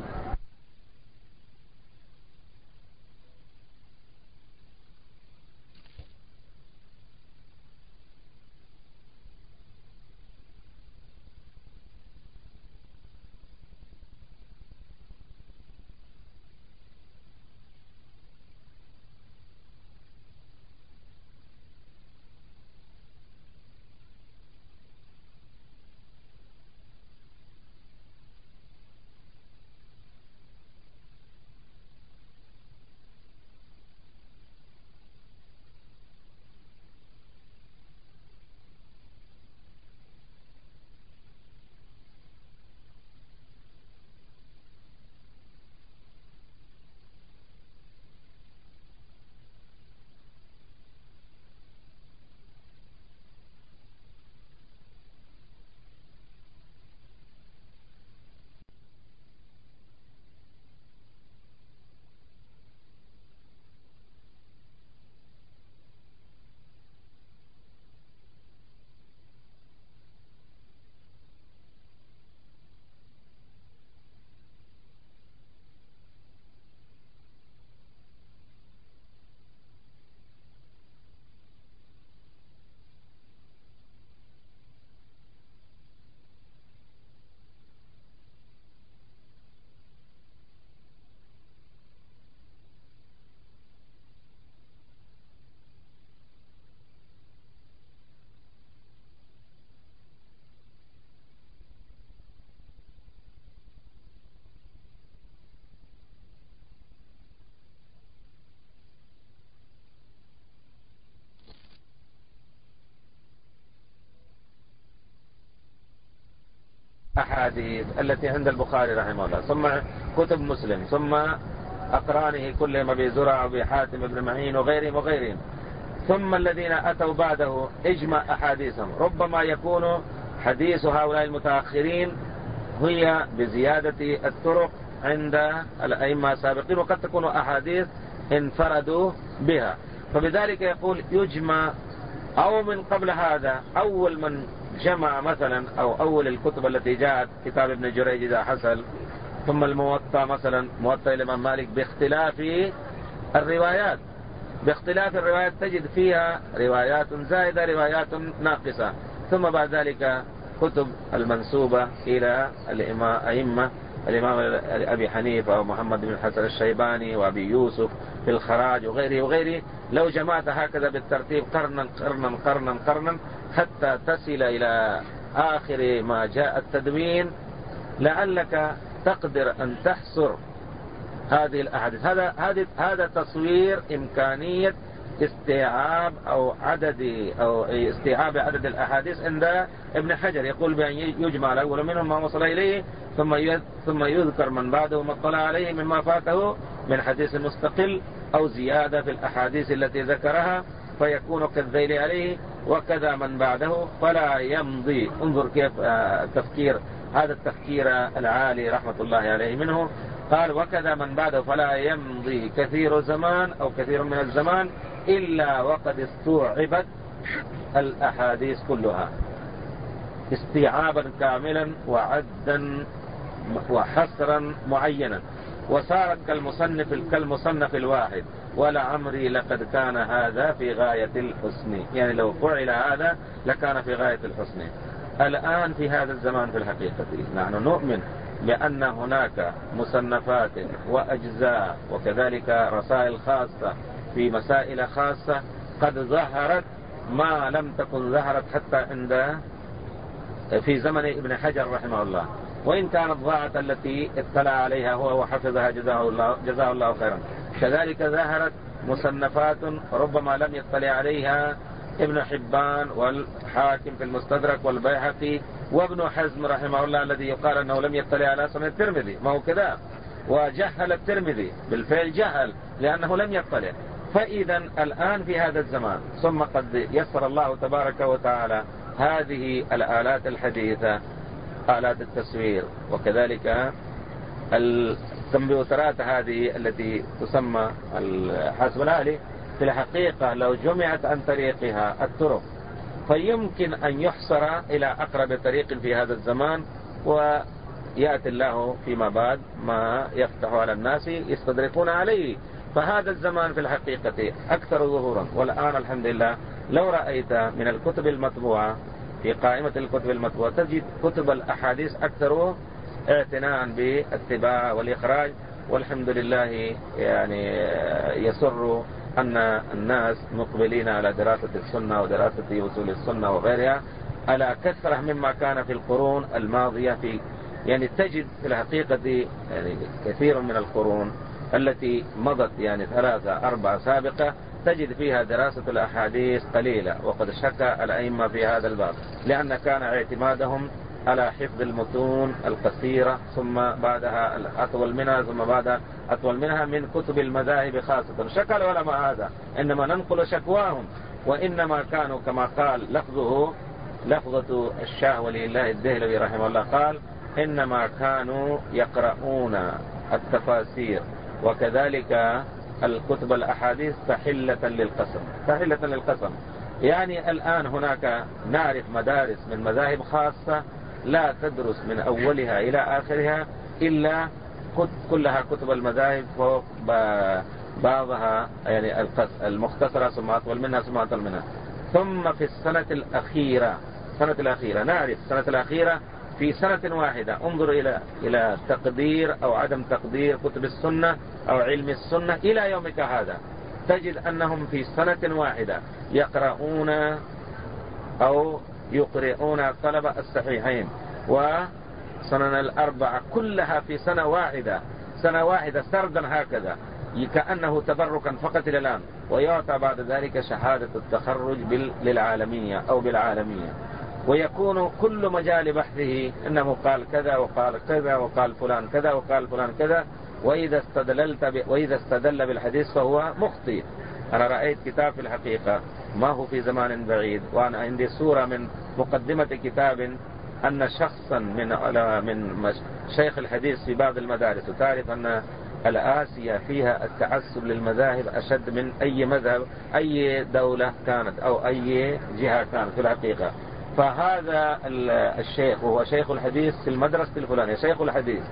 أحاديث التي عند البخاري رحمه الله، ثم كتب مسلم، ثم أقرانه كلهم أبي زرع وأبي حاتم بن معين وغيرهم، ثم الذين أتوا بعده اجمع أحاديثهم. ربما يكون حديث هؤلاء المتأخرين هي بزيادة الطرق عند الأئمة السابقين، وقد تكون أحاديث انفردوا بها. فبذلك يقول يجمع، أو من قبل هذا أول من جمع مثلا، أو أول الكتب التي جاءت كتاب ابن جريج إذا حصل، ثم الموطأ مثلا موطأ الإمام مالك باختلاف الروايات تجد فيها روايات زائدة روايات ناقصة، ثم بعد ذلك كتب المنسوبة إلى الأئمة الإمام أبي حنيفة ومحمد بن الحسن الشيباني وأبي يوسف في الخراج وغيره. لو جمعت هكذا بالترتيب قرنا قرنا قرنا قرنا حتى تصل إلى آخر ما جاء التدوين، لعلك تقدر أن تحصر هذه الأحاديث. هذا تصوير إمكانية استيعاب استيعاب عدد الأحاديث عند ابن حجر. يقول بأن يجمع الأول منهم ما وصل إليه ثم يذكر من بعده ما اطلع عليه مما فاته من حديث مستقل أو زيادة في الأحاديث التي ذكرها فيكون كالذيل عليه. وكذا من بعده فلا يمضي. انظر كيف التفكير، هذا التفكير العالي رحمة الله عليه منه. قال وكذا من بعده فلا يمضي كثير زمان أو كثير من الزمان إلا وقد استوعبت الأحاديث كلها استيعابا كاملا وعدا وحصرا معينا، وصارت كالمصنف الواحد. ولعمري لقد كان هذا في غاية الحسن. يعني لو فعل هذا لكان في غاية الحسن. الآن في هذا الزمان في الحقيقة نحن نؤمن بأن هناك مصنفات وأجزاء وكذلك رسائل خاصة في مسائل خاصة قد ظهرت ما لم تكن ظهرت حتى في زمن ابن حجر رحمه الله، وإن كانت ضاعت التي اطلع عليها هو وحفظها جزاه الله خيرا. كذلك ظهرت مصنفات ربما لم يطلع عليها ابن حبان والحاكم في المستدرك والبيهقي وابن حزم رحمه الله الذي يقال أنه لم يطلع على سنن الترمذي. ما هو كذا، وجهل الترمذي بالفعل، جهل لأنه لم يطلع. فإذا الآن في هذا الزمان ثم قد يسر الله تبارك وتعالى هذه الآلات الحديثة، آلات التصوير وكذلك الكمبيوترات هذه التي تسمى الحاسب الآلي. في الحقيقة لو جمعت عن طريقها الطرق فيمكن أن يحصر إلى أقرب طريق في هذا الزمان، ويأتي الله فيما بعد ما يفتح على الناس يستدركون عليه. فهذا الزمان في الحقيقة أكثر ظهورا. والآن الحمد لله لو رأيت من الكتب المطبوعة في قائمة الكتب المطبوعة تجد كتب الأحاديث أكثر اعتناء بالطباعة والإخراج. والحمد لله يعني يسر أن الناس مقبلين على دراسة السنة ودراسة أصول السنة وغيرها على كثرة مما كان في القرون الماضية. يعني تجد في الحقيقة يعني كثير من القرون التي مضت يعني 3-4 سابقة تجد فيها دراسة الأحاديث قليلة، وقد شكى الأئمة في هذا الباب لأن كان اعتمادهم على حفظ المتون القصيرة ثم بعدها الأطول منها ثم بعدها أطول منها من كتب المذاهب خاصة. شكى العلماء هذا، إنما ننقل شكواهم، وإنما كانوا كما قال لفظة الشاه ولي الله الدهلوي رحمه الله قال إنما كانوا يقرؤون التفاسير وكذلك الكتب الأحاديث تحلة للقسم. يعني الآن هناك نعرف مدارس من مذاهب خاصة لا تدرس من أولها إلى آخرها إلا كلها كتب المذاهب فوق بعضها يعني المختصرة ثم أطول منها ثم أطول منها. ثم في السنة الأخيرة نعرف السنة الأخيرة في سنة واحدة انظر إلى تقدير أو عدم تقدير كتب السنة أو علم السنة إلى يومك هذا، تجد أنهم في سنة واحدة يقرؤون أو يقرؤون طلب الصحيحين وسنن الأربعة كلها في سنة واحدة سردا هكذا كأنه تبركا فقط إلى الآن، ويعطى بعد ذلك شهادة التخرج للعالمية أو بالعالمية، ويكون كل مجال بحثه أنه قال كذا وقال كذا وقال فلان كذا وقال فلان كذا، وإذا استدل بالحديث فهو مخطئ. أنا رأيت كتاب في الحقيقة ما هو في زمان بعيد، وأنا عندي صورة من مقدمة كتاب أن شخصا من شيخ الحديث في بعض المدارس، وتعرف أن الآسيا فيها التعصب للمذاهب أشد من أي مذهب أي دولة كانت أو أي جهة كانت في الحقيقة. فهذا الشيخ وهو شيخ الحديث في المدرسة الفلانية شيخ الحديث،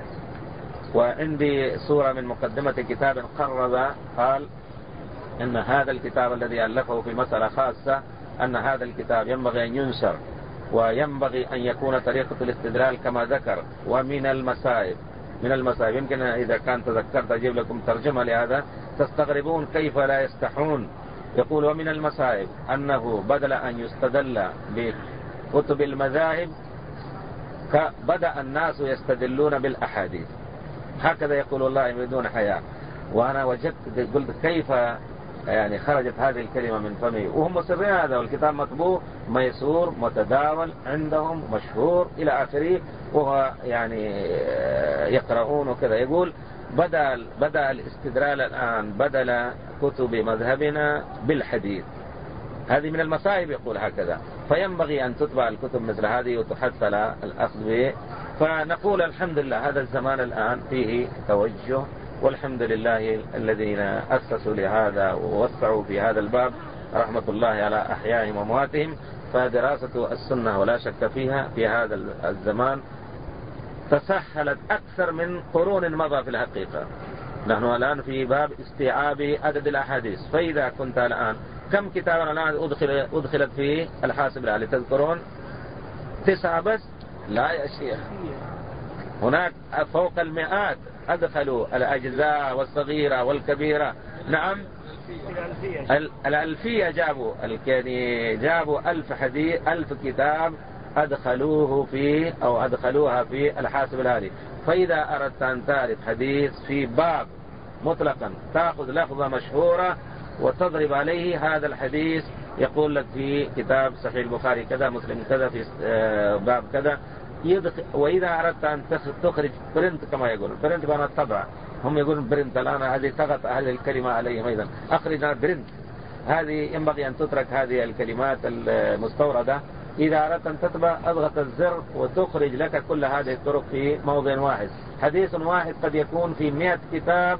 وعندي صورة من مقدمة كتاب قال إن هذا الكتاب الذي ألفه في مسألة خاصة أن هذا الكتاب ينبغي أن ينشر، وينبغي أن يكون طريقة الاستدلال كما ذكر. ومن المصائب يمكن إذا كان تذكرت أجيب لكم ترجمة لهذا تستغربون كيف لا يستحون. يقول ومن المصائب أنه بدل أن يستدل بكتب المذاهب بدأ الناس يستدلون بالأحاديث. هكذا يقول والله بدون حياء. وأنا وجدت قلت كيف يعني خرجت هذه الكلمة من فمي وهم مصرين هذا، والكتاب مطبوع ميسور متداول عندهم مشهور إلى آخره، وهو يعني يقرؤون وكذا. يقول بدأ الاستدلال الآن بدل كتب مذهبنا بالحديث. هذه من المصائب يقول هكذا. فينبغي أن تتبع الكتب مثل هذه وتحث على الأخذ به. فنقول الحمد لله هذا الزمان الآن فيه توجه، والحمد لله الذين أسسوا لهذا ووسعوا في هذا الباب رحمة الله على أحيائهم ومواتهم. فدراسة السنة ولا شك فيها في هذا الزمان تسهلت أكثر من قرون مضى في الحقيقة. نحن الآن في باب استيعاب عدد الأحاديث. فإذا كنت الآن كم كتابا الآن أدخلت في الحاسب العلي تذكرون؟ 9 بس؟ لا يا شيخ، هناك فوق 100 أدخلوا الأجزاء والصغيرة والكبيرة. نعم، الألفية جابوا 1000 حديث 1000 كتاب أدخلوه في أو أدخلوها في الحاسب العلي. فإذا أردت أن تعرف حديث في باب مطلقا تأخذ لفظة مشهورة وتضرب عليه هذا الحديث، يقول لك في كتاب صحيح البخاري كذا، مسلم كذا، في باب كذا. وإذا أردت أن تخرج برنت كما يقولون، برنت بأن الطبع، هم يقولون برنت الآن، هذه تغط هذه الكلمة عليهم أيضا، أخرج برنت. هذه ينبغي أن تترك هذه الكلمات المستوردة. إذا أردت أن تتبع أضغط الزر وتخرج لك كل هذه الطرق في موضع واحد. حديث واحد قد يكون في 100 كتاب،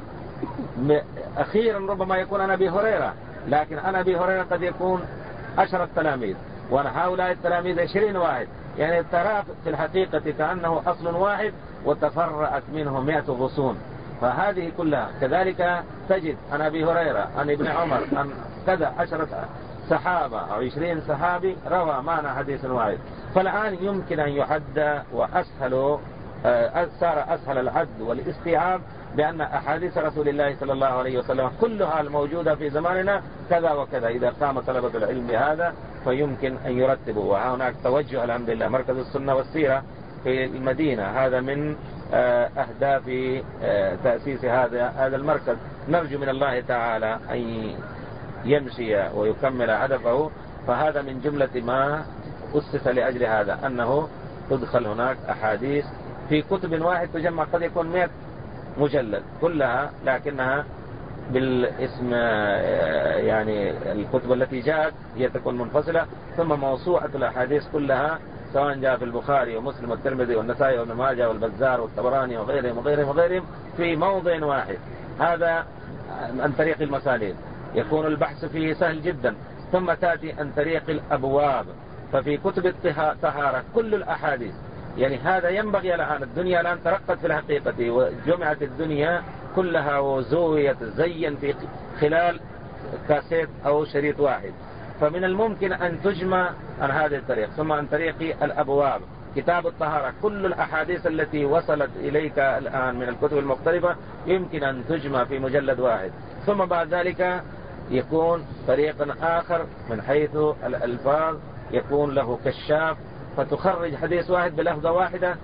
أخيرا ربما يكون عن أبي هريرة، لكن عن أبي هريرة قد يكون 10 تلاميذ، وهؤلاء التلاميذ 20 واحد، يعني ترى في الحقيقة كأنه أصل واحد وتفرعت منه 100 غصون. فهذه كلها كذلك تجد عن أبي هريرة، عن ابن عمر، عن كذا 10 صحابة أو 20 صحابي روى معنى حديث واحد. فالآن يمكن أن يحد وأسهل، صار أسهل العد والاستيعاب، بأن أحاديث رسول الله صلى الله عليه وسلم كلها الموجودة في زماننا كذا وكذا. إذا قام طلبة العلم بهذا فيمكن أن يرتبوا. وهناك توجه الحمد لله مركز السنة والسيرة في المدينة، هذا من أهداف تأسيس هذا المركز. نرجو من الله تعالى أن يمشي ويكمل هدفه. فهذا من جملة ما أسس لأجل هذا، أنه تدخل هناك أحاديث في كتب واحد تجمع، قد يكون 100 مجلد كلها، لكنها بالاسم يعني الكتب التي جاءت هي تكون منفصلة، ثم موسوعة الأحاديث كلها سواء جاء في البخاري ومسلم والترمذي والنسائي وابن ماجه والبزار والطبراني وغيرهم في موضع واحد. هذا عن طريق المسانيد يكون البحث فيه سهل جدا. ثم تأتي عن طريق الأبواب، ففي كتب الطهارة كل الأحاديث. يعني هذا ينبغي الآن، الدنيا الآن ترقت في الحقيقة، وجمعت الدنيا كلها وزويت زين في خلال كاسيت أو شريط واحد. فمن الممكن أن تجمع عن هذه الطريق. ثم عن طريق الأبواب، كتاب الطهارة كل الأحاديث التي وصلت إليك الآن من الكتب المختلفة يمكن أن تجمع في مجلد واحد. ثم بعد ذلك يكون طريق آخر من حيث الألفاظ، يكون له كشاف، فتخرج حديث واحد بلفظة واحدة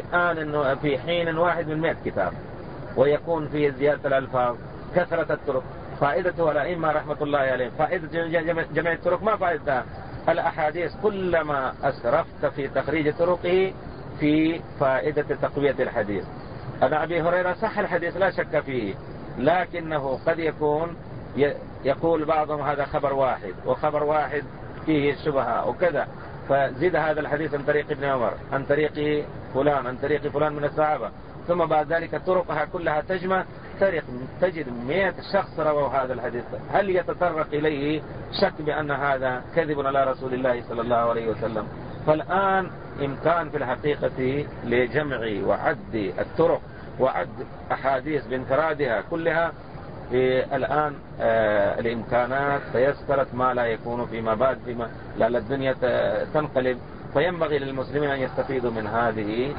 في حين واحد من 100 كتاب. ويكون فيه زيادة الألفاظ، كثرة الطرق. فائدته الأئمة رحمة الله عليهم، فائدة جميع الطرق ما فائدتها؟ الأحاديث كلما أسرفت في تخريج طرقه في فائدة تقوية الحديث. أنا أبي هريرة صح الحديث لا شك فيه، لكنه قد يكون يقول بعضهم هذا خبر واحد، وخبر واحد فيه شبهة وكذا، فزيد هذا الحديث عن طريق ابن عمر، عن طريق فلان، عن طريق فلان من الصحابة، ثم بعد ذلك طرقها كلها تجمع، تجد 100 شخص رووا هذا الحديث. هل يتطرق إليه شك بأن هذا كذب على رسول الله صلى الله عليه وسلم؟ فالآن إمكان في الحقيقة لجمع وعد الطرق وعد أحاديث بانفرادها كلها. الآن الإمكانات تيسرت ما لا يكون فيما بعد، لأن الدنيا تنقلب. فينبغي للمسلمين أن يستفيدوا من هذه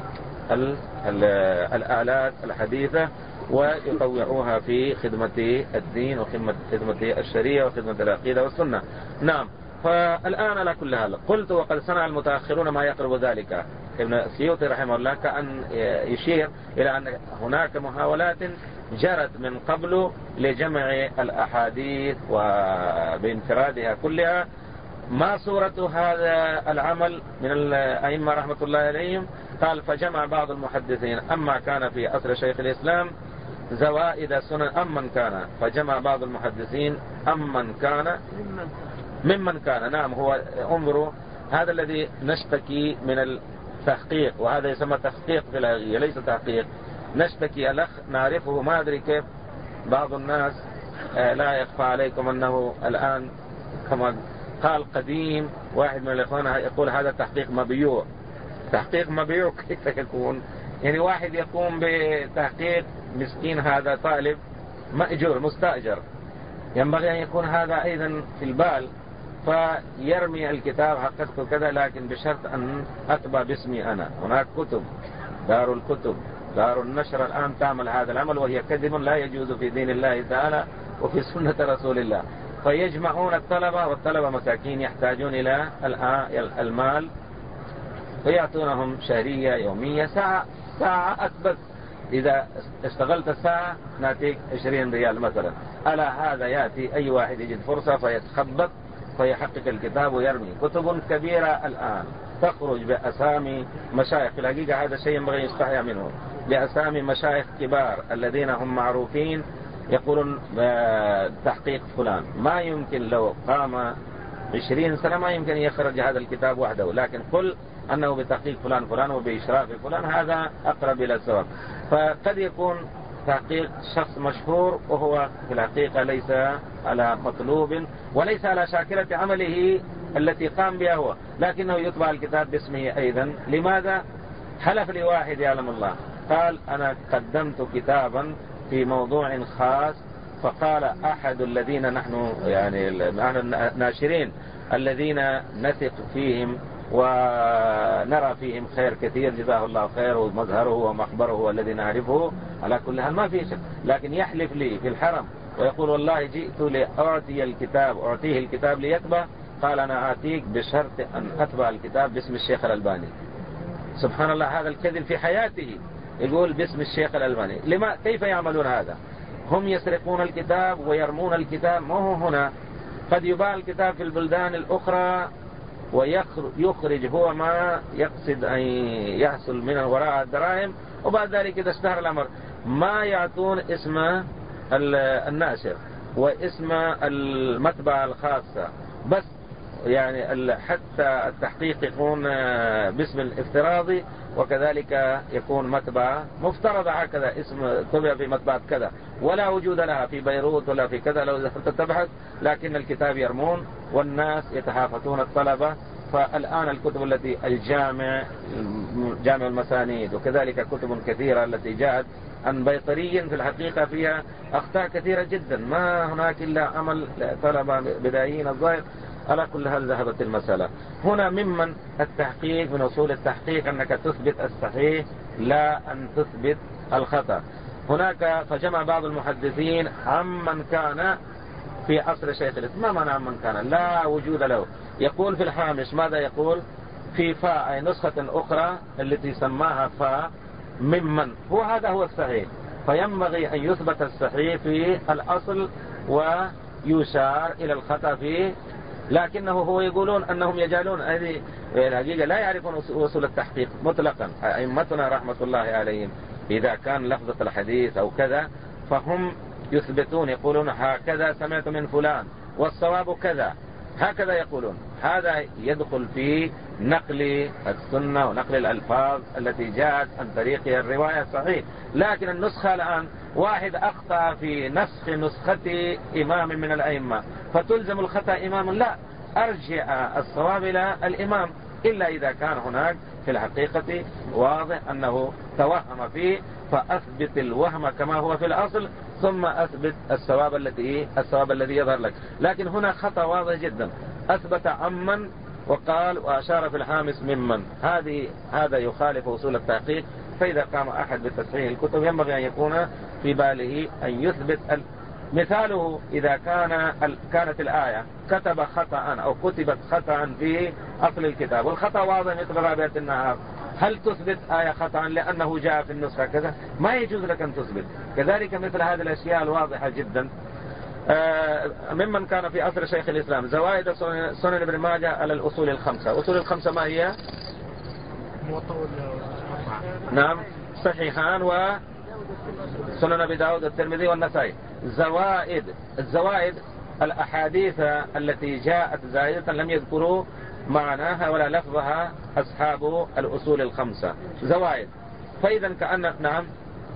الآلات الحديثة ويطوعوها في خدمة الدين وخدمة الشريعة وخدمة العقيدة والسنة. نعم. فالآن على كل حال قلت وقد صنع المتأخرون ما يقرب ذلك. ابن السيوطي رحمه الله كأن يشير إلى أن هناك محاولات جرت من قبل لجمع الأحاديث وبانفرادها كلها. ما صورة هذا العمل من الأئمة رحمة الله عليهم؟ قال فجمع بعض المحدثين أما كان في عصر شيخ الإسلام زوائد سنن أمن كان، فجمع بعض المحدثين أمن كان ممن كان. نعم، هو انظروا هذا الذي نشتكي من التحقيق، وهذا يسمى تحقيق في الحقيقة ليس تحقيق. نشتكي الأخ نعرفه، ما أدري كيف بعض الناس لا يخفى عليكم أنه الآن كما قال قديم واحد من الإخوان يقول هذا تحقيق مبيوع. تحقيق مبيوع كيف يكون؟ يعني واحد يقوم بتحقيق مسكين، هذا طالب مأجور مستأجر، ينبغي أن يكون هذا أيضا في البال، فيرمي الكتاب حققته كذا، لكن بشرط أن أتبع باسمي أنا. هناك كتب، دار الكتب، دار النشر الآن تعمل هذا العمل، وهي كذب لا يجوز في دين الله تعالى وفي سنة رسول الله. فيجمعون الطلبة، والطلبة مساكين يحتاجون إلى المال، ويعطونهم شهرية يومية ساعة بس. إذا اشتغلت ساعة ناتيك 20 ريال مثلا. ألا هذا يأتي أي واحد يجد فرصة فيتخبط فيحقق الكتاب ويرمي. كتب كبيرة الآن تخرج بأسامي مشايخ، في الحقيقة هذا شيء ينبغي يستحيا منه، بأسامي مشايخ كبار الذين هم معروفين، يقولون تحقيق فلان. ما يمكن لو قام 20 سنة ما يمكن يخرج هذا الكتاب وحده، لكن قل أنه بتحقيق فلان فلان وبإشراف فلان، هذا أقرب إلى الصواب. فقد يكون تحقيق شخص مشهور وهو في الحقيقة ليس على مطلوب وليس على شاكلة عمله التي قام بها هو، لكنه يطبع الكتاب باسمه أيضا. لماذا؟ حلف لواحد يعلم الله، قال أنا قدمت كتابا في موضوع خاص، فقال أحد الذين نحن الناشرين الذين نثق فيهم ونرى فيهم خير كثير جزاه الله خير، ومظهره ومخبره الذي نعرفه على كل حال ما في شك، لكن يحلف لي في الحرم ويقول والله جئت أعطيه الكتاب ليتبع. قال أنا آتيك بشرط أن أتبع الكتاب باسم الشيخ الألباني. سبحان الله، هذا الكذب في حياته يقول باسم الشيخ الألباني. كيف يعملون هذا؟ هم يسرقون الكتاب ويرمون الكتاب. ما هو هنا قد يباع الكتاب في البلدان الأخرى ويخرج هو ما يقصد أن يحصل من وراء الدراهم، وبعد ذلك إذا اشتهر الأمر ما يعطون اسم الناشر واسم المطبعة الخاصة، بس حتى التحقيق يكون باسم الافتراضي، وكذلك يكون مطبعة مفترضة هكذا، اسم طبع في مطبعة كذا ولا وجود لها في بيروت ولا في كذا لو دخلت تبحث، لكن الكتاب يرمون والناس يتحافتون الطلبة. فالآن الكتب التي جامع المسانيد، وكذلك كتب كثيرة التي جاءت عن بيطري في الحقيقة فيها أخطاء كثيرة جدا، ما هناك إلا عمل طلبة بدائيين الظاهر. على كل هل ذهبت المسألة هنا ممن التحقيق من أصول التحقيق أنك تثبت الصحيح لا أن تثبت الخطأ. هناك فجمع بعض المحدثين عمن كان في عصر شيخ الإسلام. ما معنى عمن كان؟ لا وجود له. يقول في الحامش ماذا يقول؟ في فاء أي نسخة أخرى التي سماها فاء ممن، هذا هو الصحيح. فينبغي أن يثبت الصحيح في الأصل ويشار إلى الخطأ فيه، لكنه هو يقولون أنهم يجعلون هذه الحقيقة لا يعرفون وصول التحقيق مطلقا. أئمتنا رحمة الله عليهم إذا كان لفظة الحديث أو كذا فهم يثبتون، يقولون هكذا سمعت من فلان والصواب كذا، هكذا يقولون. هذا يدخل في نقل السنة ونقل الألفاظ التي جاءت عن طريقها الرواية صحيح. لكن النسخة الآن واحد أخطأ في نسخ نسخة إمام من الأئمة فتلزم الخطأ إمام، لا، أرجع الصواب إلى الإمام، إلا إذا كان هناك في الحقيقة واضح أنه توهم فيه، فأثبت الوهم كما هو في الأصل ثم أثبت الصواب الذي يظهر لك. لكن هنا خطأ واضح جدا، أثبت عمن وقال وأشار في الحامس ممن، هذا يخالف أصول التحقيق. فإذا قام أحد بتصحيح الكتب ينبغي أن يكون في باله أن يثبت مثاله إذا كانت الآية كتب خطأ أو كتبت خطأ في أصل الكتاب، والخطأ واضح مثل رابعة النهار، هل تثبت آية خطأ لأنه جاء في النسخة كذا؟ ما يجوز لك أن تثبت. كذلك مثل هذه الأشياء الواضحة جدا. ممن كان في أصل شيخ الإسلام زوائد سنن ابن ماجه على الأصول الخمسة. أصول الخمسة ما هي؟ نعم، صحيحان وسنن أبي داود والترمذي والنسائي. الزوائد الأحاديث التي جاءت زائدة لم يذكروا معناها ولا لفظها أصحاب الأصول الخمسة، زوائد. فإذا كأن نعم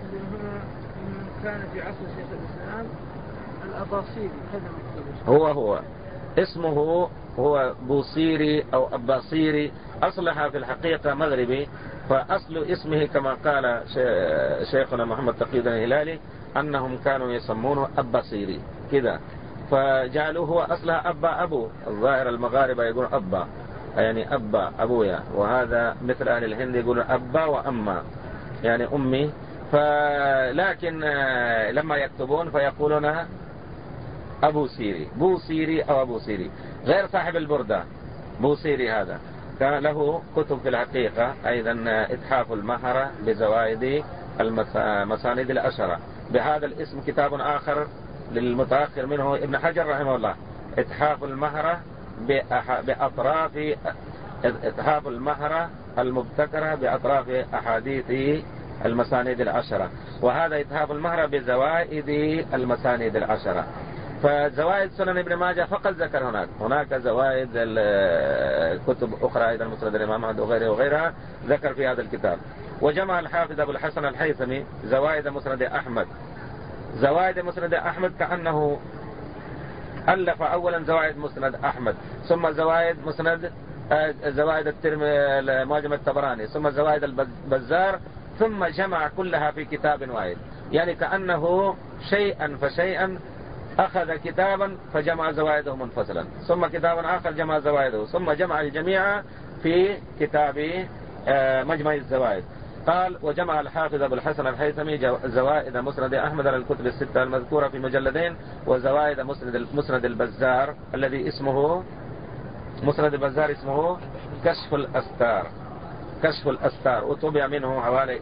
كان في عصر شيخ الإسلام الأباصيري هذا هو اسمه هو بوصيري أو أباصيري، أصلها في الحقيقة مغربي، فأصل اسمه كما قال شيخنا محمد تقي الدين الهلالي أنهم كانوا يسمونه أباصيري كذا، فجعلوه هو أصلها أبو. الظاهر المغاربة يقول أبا، يعني أبا أبويا، وهذا مثل أهل الهند يقولون أبا وأما يعني أمي. لكن لما يكتبون فيقولون أبو سيري، بو سيري أو أبو سيري، غير صاحب البردة. بو سيري هذا كان له كتب في الحقيقة أيضا، إتحاف المهرة بزوائد المساند الأشرة، بهذا الاسم كتاب آخر للمتأخر منه ابن حجر رحمه الله، إتحاف المهرة بأطراف إتحاف المهرة المبتكرة بأطراف أحاديث المساند العشرة، وهذا إتحاف المهرة بزوائد المساند العشرة. فزوائد سنن ابن ماجه فقط ذكر هناك زوائد كتب أخرى أيضا مسند الإمام أحمد وغيرها ذكر في هذا الكتاب. وجمع الحافظ أبو الحسن الحيثمي زوائد مسند أحمد. زوائد مسند أحمد كأنه ألف أولا زوائد مسند أحمد، ثم زوائد مسند زوائد معجم الطبراني، ثم زوائد البزار، ثم جمع كلها في كتاب واحد. يعني كأنه شيئا فشيئا أخذ كتابا فجمع زوائده منفصلا، ثم كتاب آخر جمع زوائده، ثم جمع الجميع في كتاب مجمع الزوائد. قال: وجمع الحافظ أبو الحسن الحيثمي زوائد مسند أحمد على الكتب الستة المذكورة في مجلدين، وزوائد مسند البزار الذي اسمه مسند البزار اسمه كشف الأستار، وطبع منه حوالي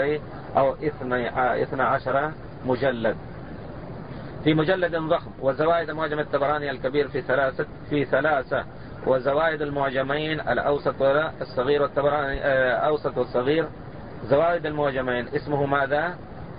12 مجلد في مجلد ضخم. وزوائد معجم الطبراني الكبير في ثلاثة، وزوائد المعجمين الأوسط والصغير والطبراني أوسط والصغير. زوائد المعجمين اسمه ماذا؟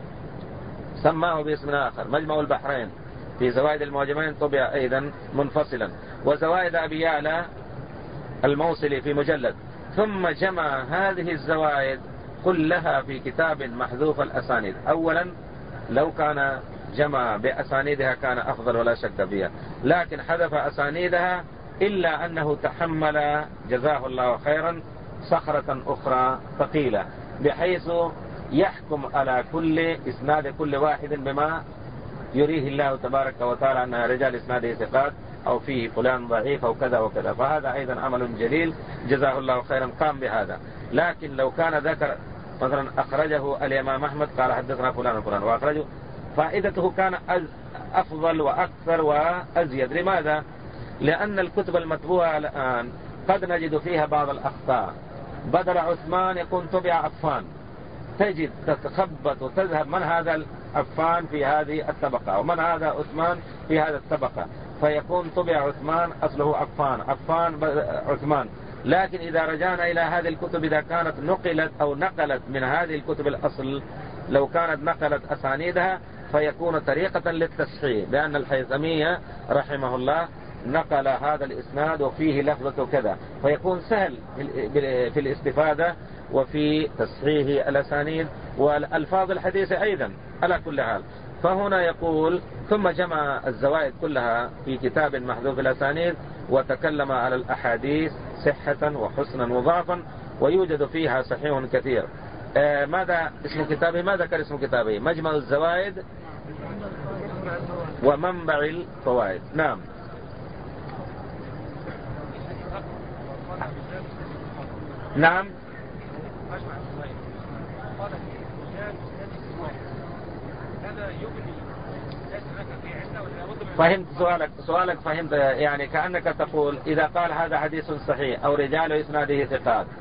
سماه باسم آخر، مجمع البحرين. في زوائد المعجمين طبع أيضا منفصلا. وزوائد أبي يعلى الموصلي في مجلد. ثم جمع هذه الزوائد كلها في كتاب محذوف الأسانيد. أولا لو كان جمع بأسانيدها كان أفضل ولا شك فيها، لكن حذف أسانيدها، إلا أنه تحمل جزاه الله خيرا صخرة أخرى ثقيلة، بحيث يحكم على كل إسناد كل واحد بما يريه الله تبارك وتعالى أن رجال إسناده ثقات أو فيه فلان ضعيف أو كذا وكذا. فهذا أيضا عمل جليل جزاه الله خيرا قام بهذا. لكن لو كان ذكر مثلا أخرجه الإمام أحمد قال حدثنا فلان وفلان وأخرجه، فائدته كان أفضل وأكثر وأزيد. لماذا؟ لأن الكتب المطبوعة الآن قد نجد فيها بعض الأخطاء. بدل عثمان يكون طبع عفان، تجد تتخبط وتذهب من هذا عفان في هذه الطبقة ومن هذا عثمان في هذا الطبقة، فيكون طبع عثمان أصله عفان عثمان. لكن إذا رجعنا إلى هذه الكتب، إذا كانت نقلت من هذه الكتب الأصل، لو كانت نقلت أسانيدها فيكون طريقة للتصحيح، لأن الحيثمية رحمه الله نقل هذا الإسناد وفيه لفظة كذا، فيكون سهل في الاستفادة وفي تصحيح الأسانيد والألفاظ الحديثة أيضا على كل حال. فهنا يقول: ثم جمع الزوائد كلها في كتاب محذوف الأسانيد، وتكلم على الأحاديث صحة وحسنا وضعفا، ويوجد فيها صحيح كثير. ماذا اسم كتابه؟ ما ذكر اسم كتابه؟ مجمع الزوائد ومنبع الفوائد. نعم. نعم، فهمت سؤالك فهمت. يعني كأنك تقول إذا قال هذا حديث صحيح أو رجال إسناده ثقات،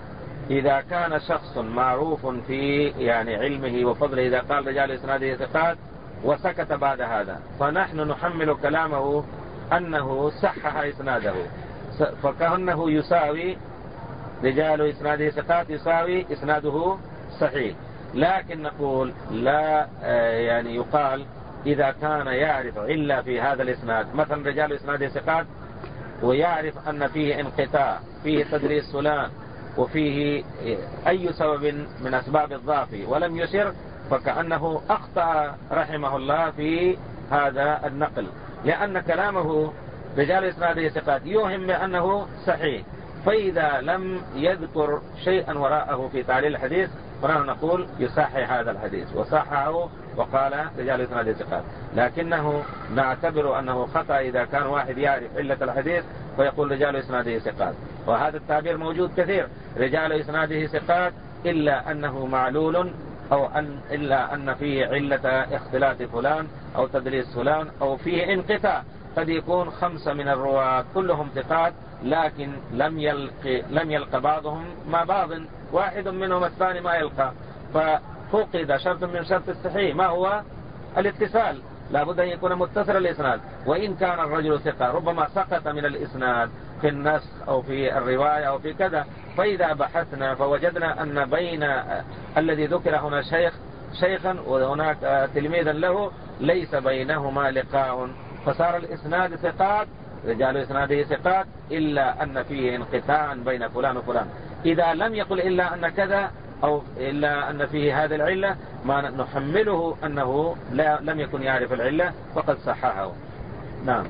إذا كان شخص معروف في يعني علمه وفضله، إذا قال رجال إسناده ثقات وسكت بعد هذا، فنحن نحمل كلامه أنه صحح إسناده، فكأنه يساوي رجال إسناده ثقات يساوي إسناده صحيح. لكن نقول لا، يعني يقال إذا كان يعرف علة في هذا الإسناد، مثلا رجال إسناده ثقات ويعرف أن فيه انقطاع، فيه تدريس فلان، وفيه أي سبب من أسباب الضعف ولم يسر، فكأنه أخطأ رحمه الله في هذا النقل، لأن كلامه رجال إسناده ثقات يوهم بأنه صحيح، فإذا لم يذكر شيئا وراءه في تعليل الحديث فنحن نقول يصحح هذا الحديث، وصححه وقال رجال إسناده ثقات. لكنه نعتبر أنه خطأ إذا كان واحد يعرف علة الحديث ويقول رجال إسناده ثقات، وهذا التعبير موجود كثير، رجال إسناده ثقات إلا أنه معلول، إلا أن فيه علة اختلاط فلان أو تدليس فلان أو فيه انقطاع، قد يكون 5 من الرواة كلهم ثقات لكن لم يلقى بعضهم مع بعض، واحد منهم الثاني ما يلقى، ففقد شرط من شرط الصحيح، ما هو الاتصال، لابد أن يكون متصل الإسناد، وإن كان الرجل ثقة ربما سقط من الإسناد في النسخ أو في الرواية أو في كذا، فإذا بحثنا فوجدنا أن بين الذي ذكر هنا شيخا وهناك تلميذا له ليس بينهما لقاء، فصار الإسناد ثقات رجال إسناده ثقات إلا أن فيه انقطاع بين فلان وفلان. إذا لم يقل إلا أن كذا أو إلا أن فيه هذه العلة، ما نحمله أنه لم يكن يعرف العلة فقد صححه. نعم.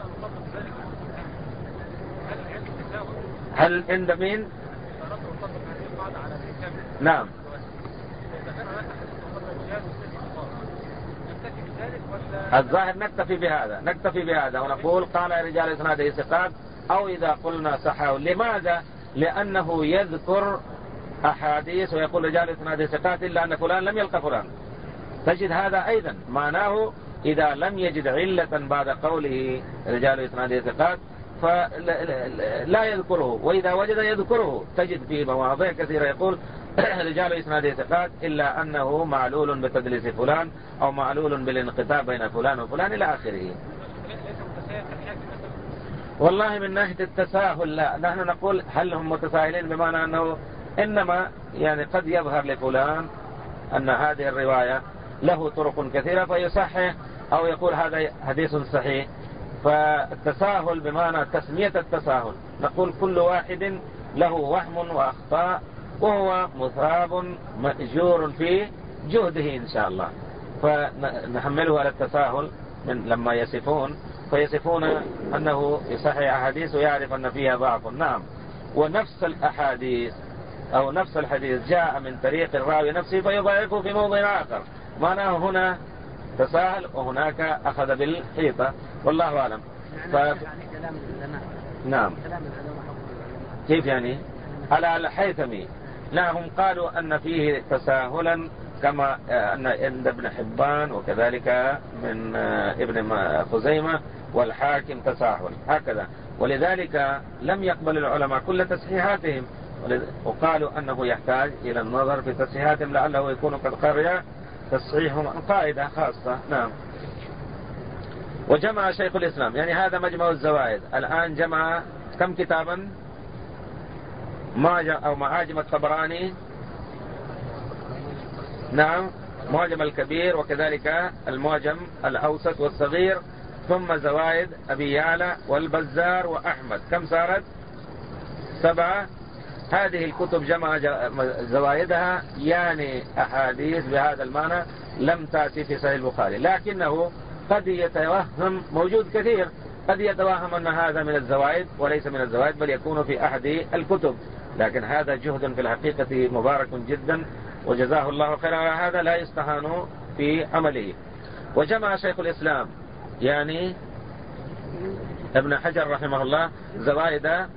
هل عند مين؟ نعم. الظاهر نكتفي بهذا ونقول قال رجال إسناده ثقات، أو إذا قلنا صححه. لماذا؟ لأنه يذكر أحاديث ويقول رجال إسناده ثقات إلا أن فلان لم يلقى فلان، تجد هذا أيضا معناه إذا لم يجد علة بعد قوله رجال إسناده ثقات فلا يذكره، وإذا وجد يذكره، تجد في مواضيع كثيرة يقول رجال إسناده ثقات إلا أنه معلول بتدليس فلان أو معلول بالانقطاع بين فلان وفلان إلى آخره. والله من ناحية التساهل لا، نحن نقول هل هم متساهلين بمعنى أنه إنما يعني قد يظهر لفلان أن هذه الرواية له طرق كثيرة فيصحح أو يقول هذا حديث صحيح، فالتساهل بمعنى تسمية التساهل، نقول كل واحد له وهم وأخطاء وهو مثاب مأجور في جهده إن شاء الله، فنحمله على التساهل من لما فيصفون أنه يصحح أحاديث ويعرف أن فيها ضعف. نعم. ونفس الأحاديث أو نفس الحديث جاء من طريق الراوي نفسه فيضعفه في موضع آخر، معناه هنا تساهل وهناك أخذ بالحيطة، والله أعلم. يعني كلام العلماء. نعم. كلام العلماء. كيف يعني؟ على الحيثمي نعم، قالوا أن فيه تساهلا كما أن عند ابن حبان وكذلك من ابن خزيمة والحاكم تساهل هكذا، ولذلك لم يقبل العلماء كل تسحيحاتهم، وقالوا أنه يحتاج إلى النظر في تسحيحاتهم لعله يكون قد قرر تصحيحهم قاعدة خاصة. نعم. وجمع شيخ الإسلام، يعني هذا مجمع الزوائد، الآن جمع كم كتابا؟ معاجم الطبراني، نعم، معجم الكبير وكذلك المعجم الأوسط والصغير، ثم زوائد أبي يعلى والبزار وأحمد، كم صارت؟ 7. هذه الكتب جمع زوائدها، يعني أحاديث بهذا المعنى لم تأتي في صحيح البخاري، لكنه قد يتوهم، موجود كثير، قد يتوهم أن هذا من الزوائد وليس من الزوائد بل يكون في أحد الكتب، لكن هذا جهد في الحقيقة مبارك جدا وجزاه الله خيرا، على هذا لا يستهان في عمله. وجمع شيخ الإسلام يعني ابن حجر رحمه الله زوائد،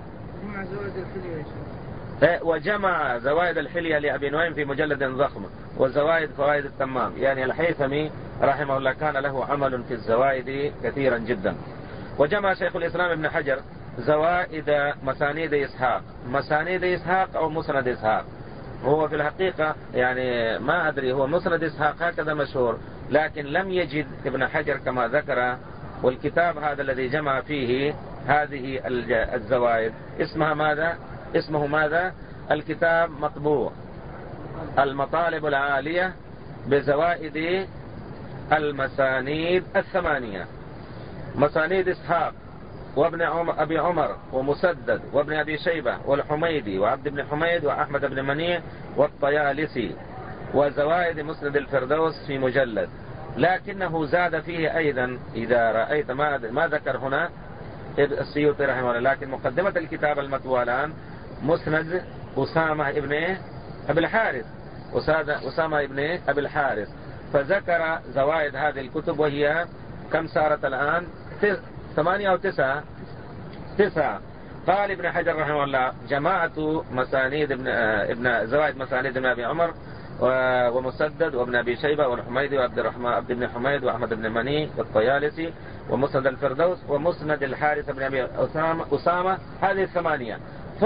وجمع زوائد الحلية لأبي نعيم في مجلد ضخم، وزوائد فوائد التمام، يعني الحيثمي رحمه الله كان له عمل في الزوائد كثيرا جدا. وجمع شيخ الإسلام ابن حجر زوائد مسانيد إسحاق، مسانيد إسحاق أو مسند إسحاق. هو في الحقيقة يعني ما أدري، هو مسند إسحاق هكذا مشهور، لكن لم يجد ابن حجر كما ذكر. والكتاب هذا الذي جمع فيه هذه الزوائد اسمه ماذا؟ الكتاب مطبوع المطالب العالية بزوائد المسانيد الثمانية، مسانيد إسحاق وابن أبي عمر ومسدد وابن أبي شيبة والحميدي وعبد بن حميد وأحمد بن منيع والطيالسي، وزوائد مسند الفردوس في مجلد. لكنه زاد فيه أيضا، إذا رأيت ما ذكر هنا السيوطي رحمه الله، لكن مقدمة الكتاب المطبوع الآن مسند أسامة ابن أبي الحارث، أسامة ابن أبي الحارث، فذكر زوائد هذه الكتب، وهي كم صارت الآن؟ 8 أو 9. قال ابن حجر رحمه الله: جماعة مسانيد ابن زوائد مسانيد ابن أبي عمر ومسدد وابن أبي شيبة والحميدي وعبد بن حميد وأحمد بن مني والطيالسي ومسند الفردوس ومسند الحارث بن أبي أسامة، هذه 8.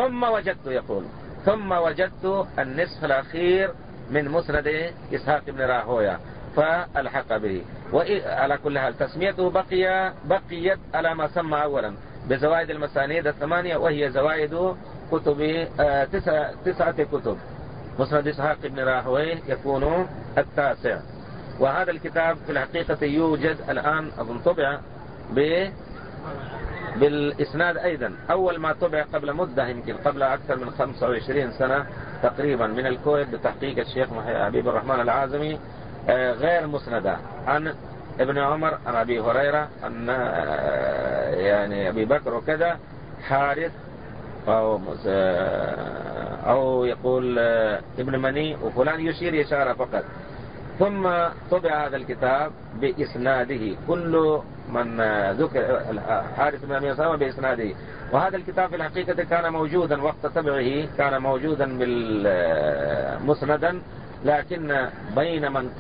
ثم وجدت النصف الأخير من مسند إسحاق بن راهويه فألحق به. وعلى كل حال تسميته بقيت على ما سمى أولا بزوائد المسانيد 8، وهي زوائد كتب 9 كتب. مسند إسحاق بن راهويه يكون 9. وهذا الكتاب في الحقيقة يوجد الآن أظن طبع بالإسناد أيضا. أول ما طبع قبل مدة، يمكن قبل أكثر من 25 سنة تقريبا، من الكويت بتحقيق الشيخ حبيب الرحمن العازمي، غير مسندة عن ابن عمر عن أبي هريرة عن يعني أبي بكر وكذا حارث أو يقول ابن مني وفلان، يشير إشارة فقط. ثم طبع هذا الكتاب بإسناده، كل من ذكر حارث بن أبي أسامة بإسناده. وهذا الكتاب في الحقيقة كان موجودا وقت طبعه، كان موجودا مسندا، لكن بين من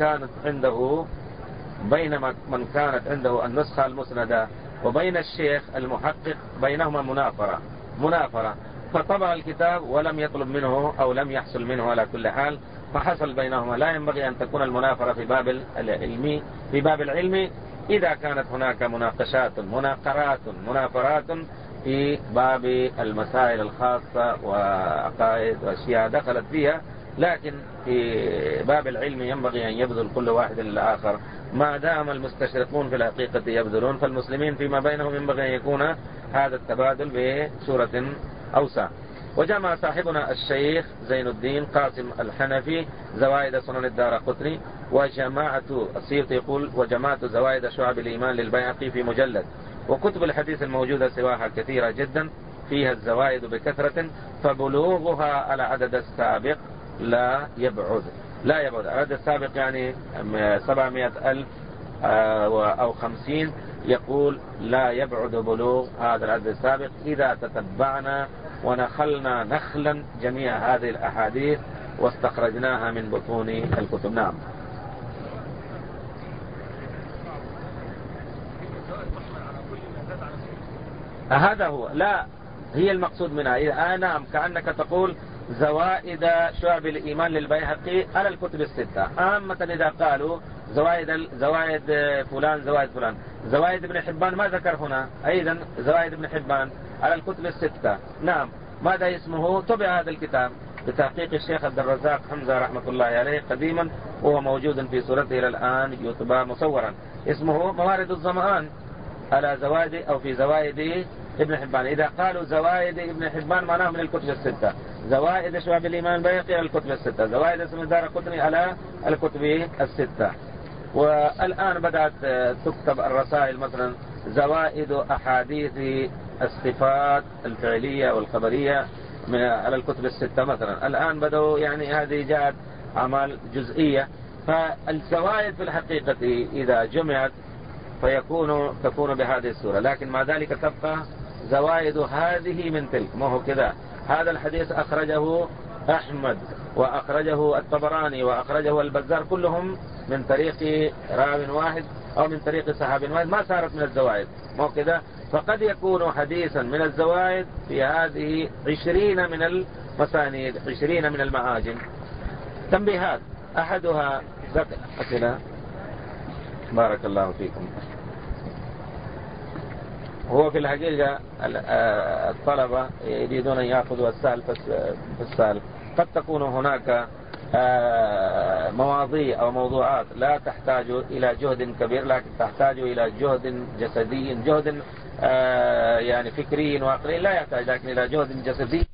كانت عنده النسخة المسندة وبين الشيخ المحقق بينهما منافرة، فطبع الكتاب ولم يطلب منه أو لم يحصل منه على كل حال، فحصل بينهما. لا ينبغي أن تكون المنافرة في باب العلم إذا كانت هناك منافرات في باب المسائل الخاصة وعقائد وأشياء دخلت فيها، لكن في باب العلم ينبغي أن يبذل كل واحد للآخر. ما دام المستشرقون في الحقيقة يبذلون، فالمسلمين فيما بينهم ينبغي أن يكون هذا التبادل بصورة أوسع. وجمع صاحبنا الشيخ زين الدين قاسم الحنفي زوائد سنن الدارقطني، السيوطي يقول: وجمعت زوائد شعب الإيمان للبيهقي في مجلد. وكتب الحديث الموجودة سواها كثيرة جدا، فيها الزوائد بكثرة، فبلوغها على عدد السابق لا يبعد. العدد السابق يعني 700,000 أو 50، يقول لا يبعد بلوغ هذا العدد السابق إذا تتبعنا ونخلنا نخلا جميع هذه الأحاديث واستخرجناها من بطون الكتب. نعم. هذا هو، لا هي المقصود منها. نعم، كأنك تقول زوائد شعب الإيمان للبيهقي على الكتب 6 عامة. إذا قالوا زوائد فلان زوائد ابن حبان ما ذكر هنا، أيضا زوائد ابن حبان على الكتب 6. نعم. ماذا اسمه؟ طبع هذا الكتاب بتحقيق الشيخ عبد الرزاق حمزة رحمة الله عليه قديما، وهو موجود في صورته إلى الآن يطبع مصورا. اسمه موارد الظمآن على زوائد أو في زوائد ابن حبان. إذا قالوا زوائد ابن حبان معناه من الكتب 6، زوائد شعب الإيمان البيهقي على الكتب 6، زوائد اسم الدارقطني على الكتب 6. والآن بدأت تكتب الرسائل، مثلا زوائد أحاديث الصفات الفعلية والخبرية على الكتب 6 مثلا. الآن بدأوا يعني هذه جاءت أعمال جزئية. فالزوائد في الحقيقة إذا جمعت تكون بهذه الصورة، لكن مع ذلك تبقى زوائد هذه من تلك. ما هو كذا، هذا الحديث أخرجه أحمد وأخرجه الطبراني وأخرجه البزار، كلهم من طريق راو واحد أو من طريق صحابي واحد، ما صارت من الزوائد، مو كذا. فقد يكون حديثا من الزوائد في هذه 20 من المسانيد، 20 من المعاجم. تنبيهات، أحدها أسئلة. بارك الله فيكم. هو في الحقيقة الطلبة يريدون أن يأخذوا السهل فالسهل. قد تكون هناك مواضيع أو موضوعات لا تحتاج إلى جهد كبير، لكن تحتاج إلى جهد جسدي، جهد يعني فكري وعقلي لا يحتاج، لكن إلى جهد جسدي